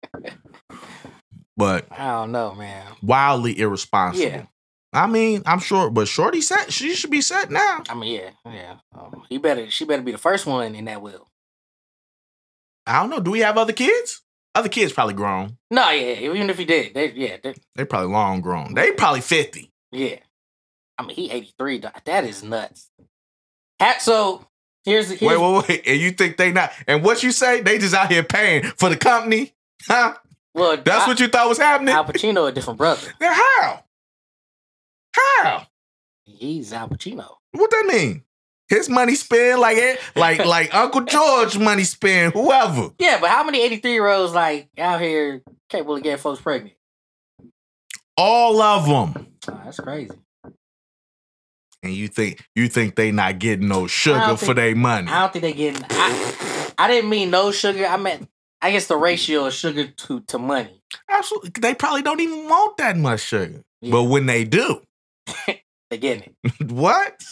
Speaker 1: but
Speaker 2: I don't know, man.
Speaker 1: wildly irresponsible.
Speaker 2: Yeah.
Speaker 1: I mean, I'm sure, but Shorty set. She should be set now.
Speaker 2: I mean, yeah, yeah. Um, he better. She better be the first one in that will.
Speaker 1: I don't know. Do we have other kids? Other kids probably grown.
Speaker 2: No, yeah. Even if he did, they, yeah, they,
Speaker 1: They probably long grown. They probably fifty.
Speaker 2: yeah. I mean, he eighty-three. dog. That is nuts. Ha- So here's the here's,
Speaker 1: Wait, wait, wait. And you think they not? And what you say? They just out here paying for the company? Huh?
Speaker 2: well,
Speaker 1: That's
Speaker 2: I-
Speaker 1: what you thought was happening?
Speaker 2: Al Pacino, a different brother.
Speaker 1: Then how? How?
Speaker 2: He's Al Pacino.
Speaker 1: What that mean? His money spent like it, like like Uncle George money spent, whoever.
Speaker 2: Yeah, but how many eighty-three year olds like out here capable of getting folks pregnant?
Speaker 1: All of them.
Speaker 2: Oh, that's crazy.
Speaker 1: And you think you think they not getting no
Speaker 2: I
Speaker 1: sugar
Speaker 2: don't
Speaker 1: for
Speaker 2: think-
Speaker 1: their money?
Speaker 2: I don't think they getting. I, I didn't mean no sugar. I meant I guess the ratio of sugar to, to money.
Speaker 1: Absolutely. They probably don't even want that much sugar.
Speaker 2: Yeah.
Speaker 1: But when they do,
Speaker 2: They getting it.
Speaker 1: what?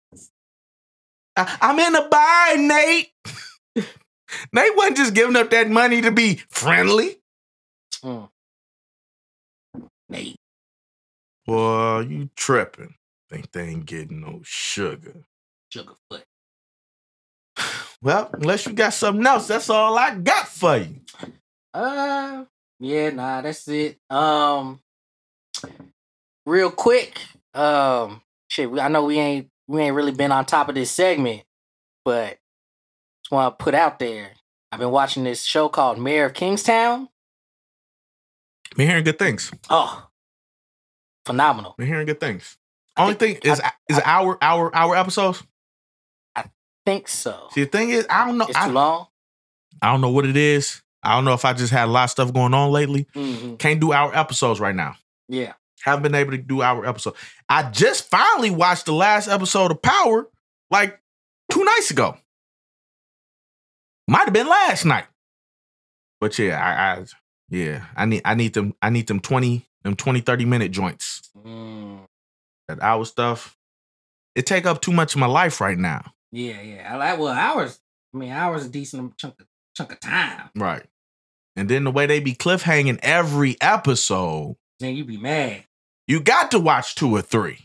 Speaker 1: I, I'm in a bind, Nate. Nate wasn't just giving up that money to be friendly.
Speaker 2: Mm. Nate.
Speaker 1: Boy, you tripping. Think they ain't getting no sugar.
Speaker 2: Sugarfoot.
Speaker 1: Well, unless you got something else, that's all I got for you.
Speaker 2: Uh, yeah, nah, that's it. Um, real quick, um, shit, we- I know we ain't we ain't really been on top of this segment, but just want to put out there. I've been watching this show called Mayor of Kingstown.
Speaker 1: Been hearing good things.
Speaker 2: Oh, phenomenal.
Speaker 1: Been hearing good things.
Speaker 2: I
Speaker 1: Only
Speaker 2: think-
Speaker 1: thing is,
Speaker 2: I-
Speaker 1: is our our our episodes.
Speaker 2: Think so.
Speaker 1: See, the thing is, I don't know.
Speaker 2: It's
Speaker 1: I,
Speaker 2: too long.
Speaker 1: I don't know what it is. I don't know if I just had a lot of stuff going on lately.
Speaker 2: Mm-hmm.
Speaker 1: Can't do our episodes right now.
Speaker 2: Yeah.
Speaker 1: Haven't been able to do our episode. I just finally watched the last episode of Power like two nights ago. Might have been last night. But yeah, I, I yeah, I need I need them I need them twenty them twenty, thirty minute joints.
Speaker 2: Mm.
Speaker 1: That hour stuff. It take up too much of my life right now.
Speaker 2: Yeah, yeah. I like well hours. I mean, hours a decent chunk of chunk of time.
Speaker 1: Right. And then the way they be cliffhanging every episode,
Speaker 2: Then you be mad.
Speaker 1: you got to watch two or three.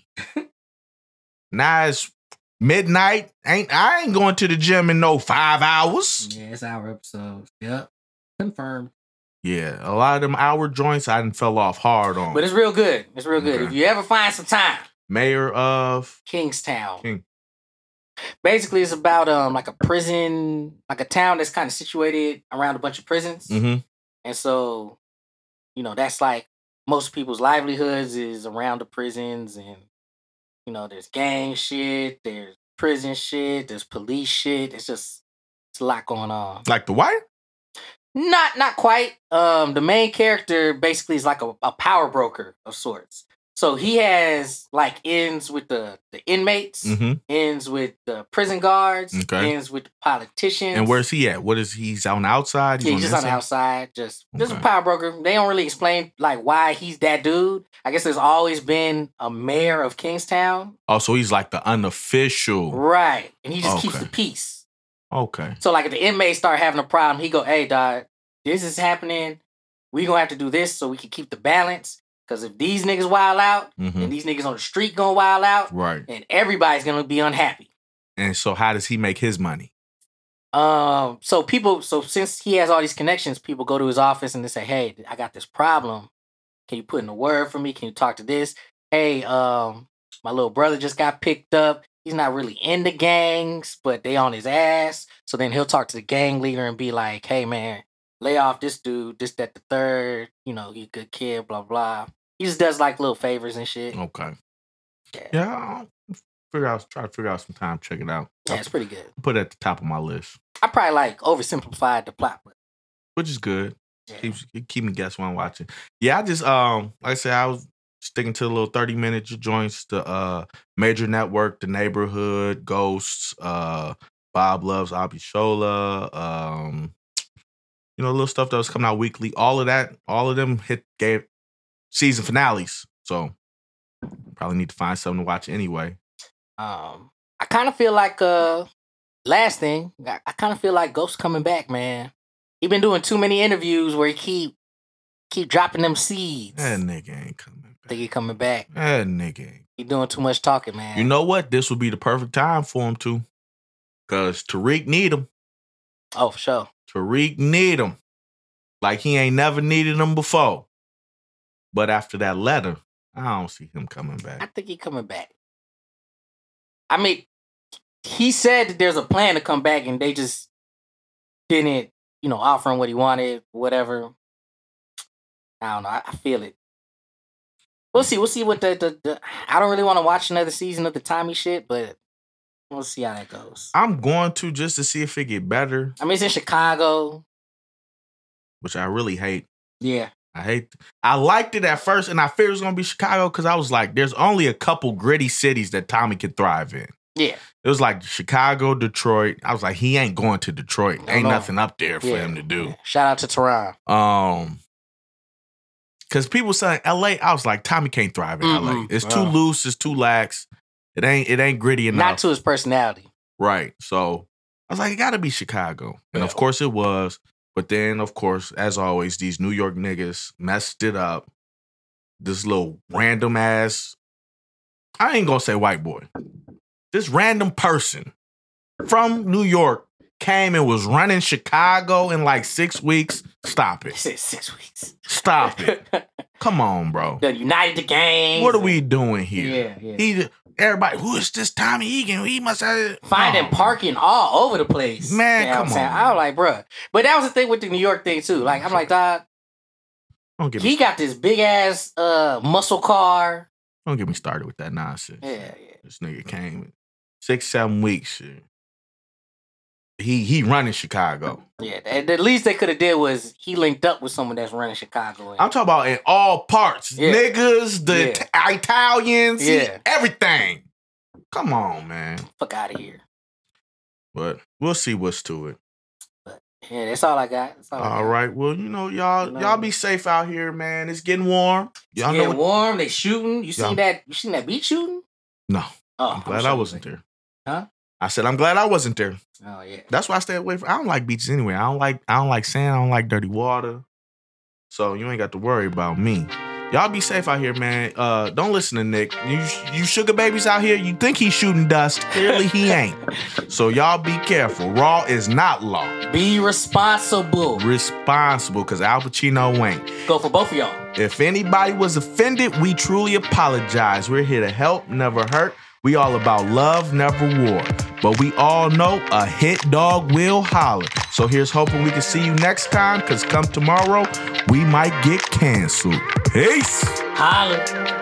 Speaker 1: Now it's midnight. Ain't I ain't going to the gym in no five hours.
Speaker 2: Yeah, it's our episodes. Yep. Confirmed.
Speaker 1: Yeah, a lot of them hour joints I done fell off hard on.
Speaker 2: But it's real good. It's real good.
Speaker 1: Okay.
Speaker 2: If you ever find some time,
Speaker 1: Mayor of
Speaker 2: Kingstown.
Speaker 1: King.
Speaker 2: Basically, it's about um like a prison, like a town that's kind of situated around a bunch of prisons.
Speaker 1: Mm-hmm.
Speaker 2: And so, you know, that's like most people's livelihoods is around the prisons, and you know, there's gang shit, there's prison shit, there's police shit. It's just it's a lot going on.
Speaker 1: Like The Wire?
Speaker 2: Not not quite. Um, the main character basically is like a, a power broker of sorts. So he has like ends with the, the inmates,
Speaker 1: Mm-hmm.
Speaker 2: ends with the prison guards,
Speaker 1: Okay.
Speaker 2: ends with the politicians.
Speaker 1: And where's he at? What is he's on the outside?
Speaker 2: Yeah,
Speaker 1: on
Speaker 2: he's
Speaker 1: the
Speaker 2: just on the
Speaker 1: inside?
Speaker 2: outside. Just just a
Speaker 1: Okay.
Speaker 2: power broker. They don't really explain like why he's that dude. I guess there's always been a mayor of Kingstown,
Speaker 1: Oh, so he's like the unofficial.
Speaker 2: right? And he just keeps
Speaker 1: Okay.
Speaker 2: the peace.
Speaker 1: Okay.
Speaker 2: So like if the inmates start having a problem, he go, "Hey, dog, this is happening. We gonna have to do this so we can keep the balance. Because if these niggas wild out,
Speaker 1: Mm-hmm.
Speaker 2: and these niggas on the street gonna wild out,
Speaker 1: Right.
Speaker 2: and everybody's gonna be unhappy."
Speaker 1: And so how does he make his money?
Speaker 2: Um, so people, so since he has all these connections, people go to his office and they say, "Hey, I got this problem. Can you put in a word for me? Can you talk to this? Hey, um, my little brother just got picked up. He's not really in the gangs, but they on his ass." So then he'll talk to the gang leader and be like, "Hey, man, lay off this dude, this, that, the third. You know, he a good kid, blah, blah." He just does like little favors and shit.
Speaker 1: Okay.
Speaker 2: Yeah.
Speaker 1: Yeah. I'll figure out try to figure out some time, check it out.
Speaker 2: Yeah, it's pretty good.
Speaker 1: I'll put it at the top of my list.
Speaker 2: I probably like oversimplified the plot, but
Speaker 1: Which is good.
Speaker 2: yeah.
Speaker 1: Keeps keep me guessing while I'm watching. Yeah, I just um like I said, I was sticking to the little thirty minute joints, the uh Major Network, The Neighborhood, Ghosts, uh Bob Loves Abishola, um you know, little stuff that was coming out weekly. All of that, all of them hit gave season finales. So probably need to find something to watch anyway.
Speaker 2: Um, I kind of feel like uh, last thing, I, I kind of feel like Ghost coming back, man. He been doing too many interviews where he keep keep dropping them seeds.
Speaker 1: That nigga ain't coming back.
Speaker 2: Think he coming back?
Speaker 1: That nigga ain't.
Speaker 2: He doing too much talking, man.
Speaker 1: You know what? This would be the perfect time for him to. Cause Tariq need him.
Speaker 2: Oh, for sure.
Speaker 1: Tariq need him. Like he ain't never needed him before. But after that letter, I don't see him coming
Speaker 2: I
Speaker 1: back.
Speaker 2: think he coming back. I mean, he said that there's a plan to come back, and they just didn't, you know, offer him what he wanted, whatever. I don't know. I, I feel it. We'll see. We'll see what the, the, the I don't really want to watch another season of the Tommy shit, but we'll see how that goes.
Speaker 1: I'm going to just to see if it get better,
Speaker 2: I mean, it's in Chicago.
Speaker 1: which I really hate.
Speaker 2: Yeah.
Speaker 1: I hate. I liked it at first, and I figured it was gonna be Chicago because I was like, "There's only a couple gritty cities that Tommy can thrive in."
Speaker 2: Yeah.
Speaker 1: It was like Chicago, Detroit. I was like, he ain't going to Detroit.
Speaker 2: No,
Speaker 1: ain't
Speaker 2: no.
Speaker 1: nothing up there for
Speaker 2: Yeah.
Speaker 1: him to do.
Speaker 2: Shout out to Toronto.
Speaker 1: Um, because people saying L A, I was like, Tommy can't thrive in L A.
Speaker 2: Mm-mm.
Speaker 1: It's too
Speaker 2: Uh.
Speaker 1: loose. It's too lax. It ain't. It ain't gritty enough.
Speaker 2: Not to his personality.
Speaker 1: Right. So I was like, it got to be Chicago, and of
Speaker 2: Yeah.
Speaker 1: course it was. But then, of course, as always, these New York niggas messed it up. This little random ass. I ain't gonna say white boy. This random person from New York came and was running Chicago in like six weeks. Stop
Speaker 2: He
Speaker 1: it.
Speaker 2: said six weeks.
Speaker 1: Stop it. Come on, bro.
Speaker 2: The United the Games.
Speaker 1: What are we doing here?
Speaker 2: Yeah, yeah.
Speaker 1: He, everybody, who is this Tommy Egan? He must have
Speaker 2: Finding
Speaker 1: Oh.
Speaker 2: parking all over the place.
Speaker 1: Man,
Speaker 2: You know what
Speaker 1: come
Speaker 2: I'm saying?
Speaker 1: on.
Speaker 2: I was like, bruh. But that was the thing with the New York thing, too. Like, I'm like, dog,
Speaker 1: Don't get
Speaker 2: he
Speaker 1: me,
Speaker 2: got this big ass uh muscle car.
Speaker 1: don't get me started with that nonsense.
Speaker 2: Yeah, yeah.
Speaker 1: This nigga came six, seven weeks. Shit. He he running Chicago.
Speaker 2: Yeah. The, the least they could have did was he linked up with someone that's running Chicago.
Speaker 1: I'm talking about in all parts.
Speaker 2: Yeah.
Speaker 1: Niggas, the
Speaker 2: Yeah.
Speaker 1: Ita- Italians, he-
Speaker 2: Yeah.
Speaker 1: everything. Come on, man.
Speaker 2: Fuck out of here.
Speaker 1: But we'll see what's to it.
Speaker 2: Yeah, that's all I got. That's all, I
Speaker 1: All
Speaker 2: got.
Speaker 1: right. Well, you know, y'all,
Speaker 2: You know.
Speaker 1: y'all be safe out here, man. It's getting warm.
Speaker 2: It's
Speaker 1: Y'all know
Speaker 2: getting
Speaker 1: what?
Speaker 2: warm. They shooting. You seen
Speaker 1: Yeah.
Speaker 2: that? You seen that beach shooting?
Speaker 1: No.
Speaker 2: Oh,
Speaker 1: I'm glad
Speaker 2: sure
Speaker 1: I
Speaker 2: you
Speaker 1: wasn't
Speaker 2: did.
Speaker 1: there.
Speaker 2: Huh?
Speaker 1: I said I'm glad I wasn't there.
Speaker 2: Oh yeah.
Speaker 1: That's why I stay away from. I don't like beaches anyway. I don't like. I don't like sand. I don't like dirty water. So you ain't got to worry about me. Y'all be safe out here, man. Uh, don't listen to Nick. You, you sugar babies out here. You think he's shooting dust? Clearly he ain't. So y'all be careful. Raw is not law.
Speaker 2: Be responsible.
Speaker 1: Responsible, because Al Pacino ain't.
Speaker 2: Go for both of y'all.
Speaker 1: If anybody was offended, we truly apologize. We're here to help, never hurt. We all about love, never war. But we all know a hit dog will holler. So here's hoping we can see you next time, because come tomorrow, we might get canceled. Peace.
Speaker 2: Holla.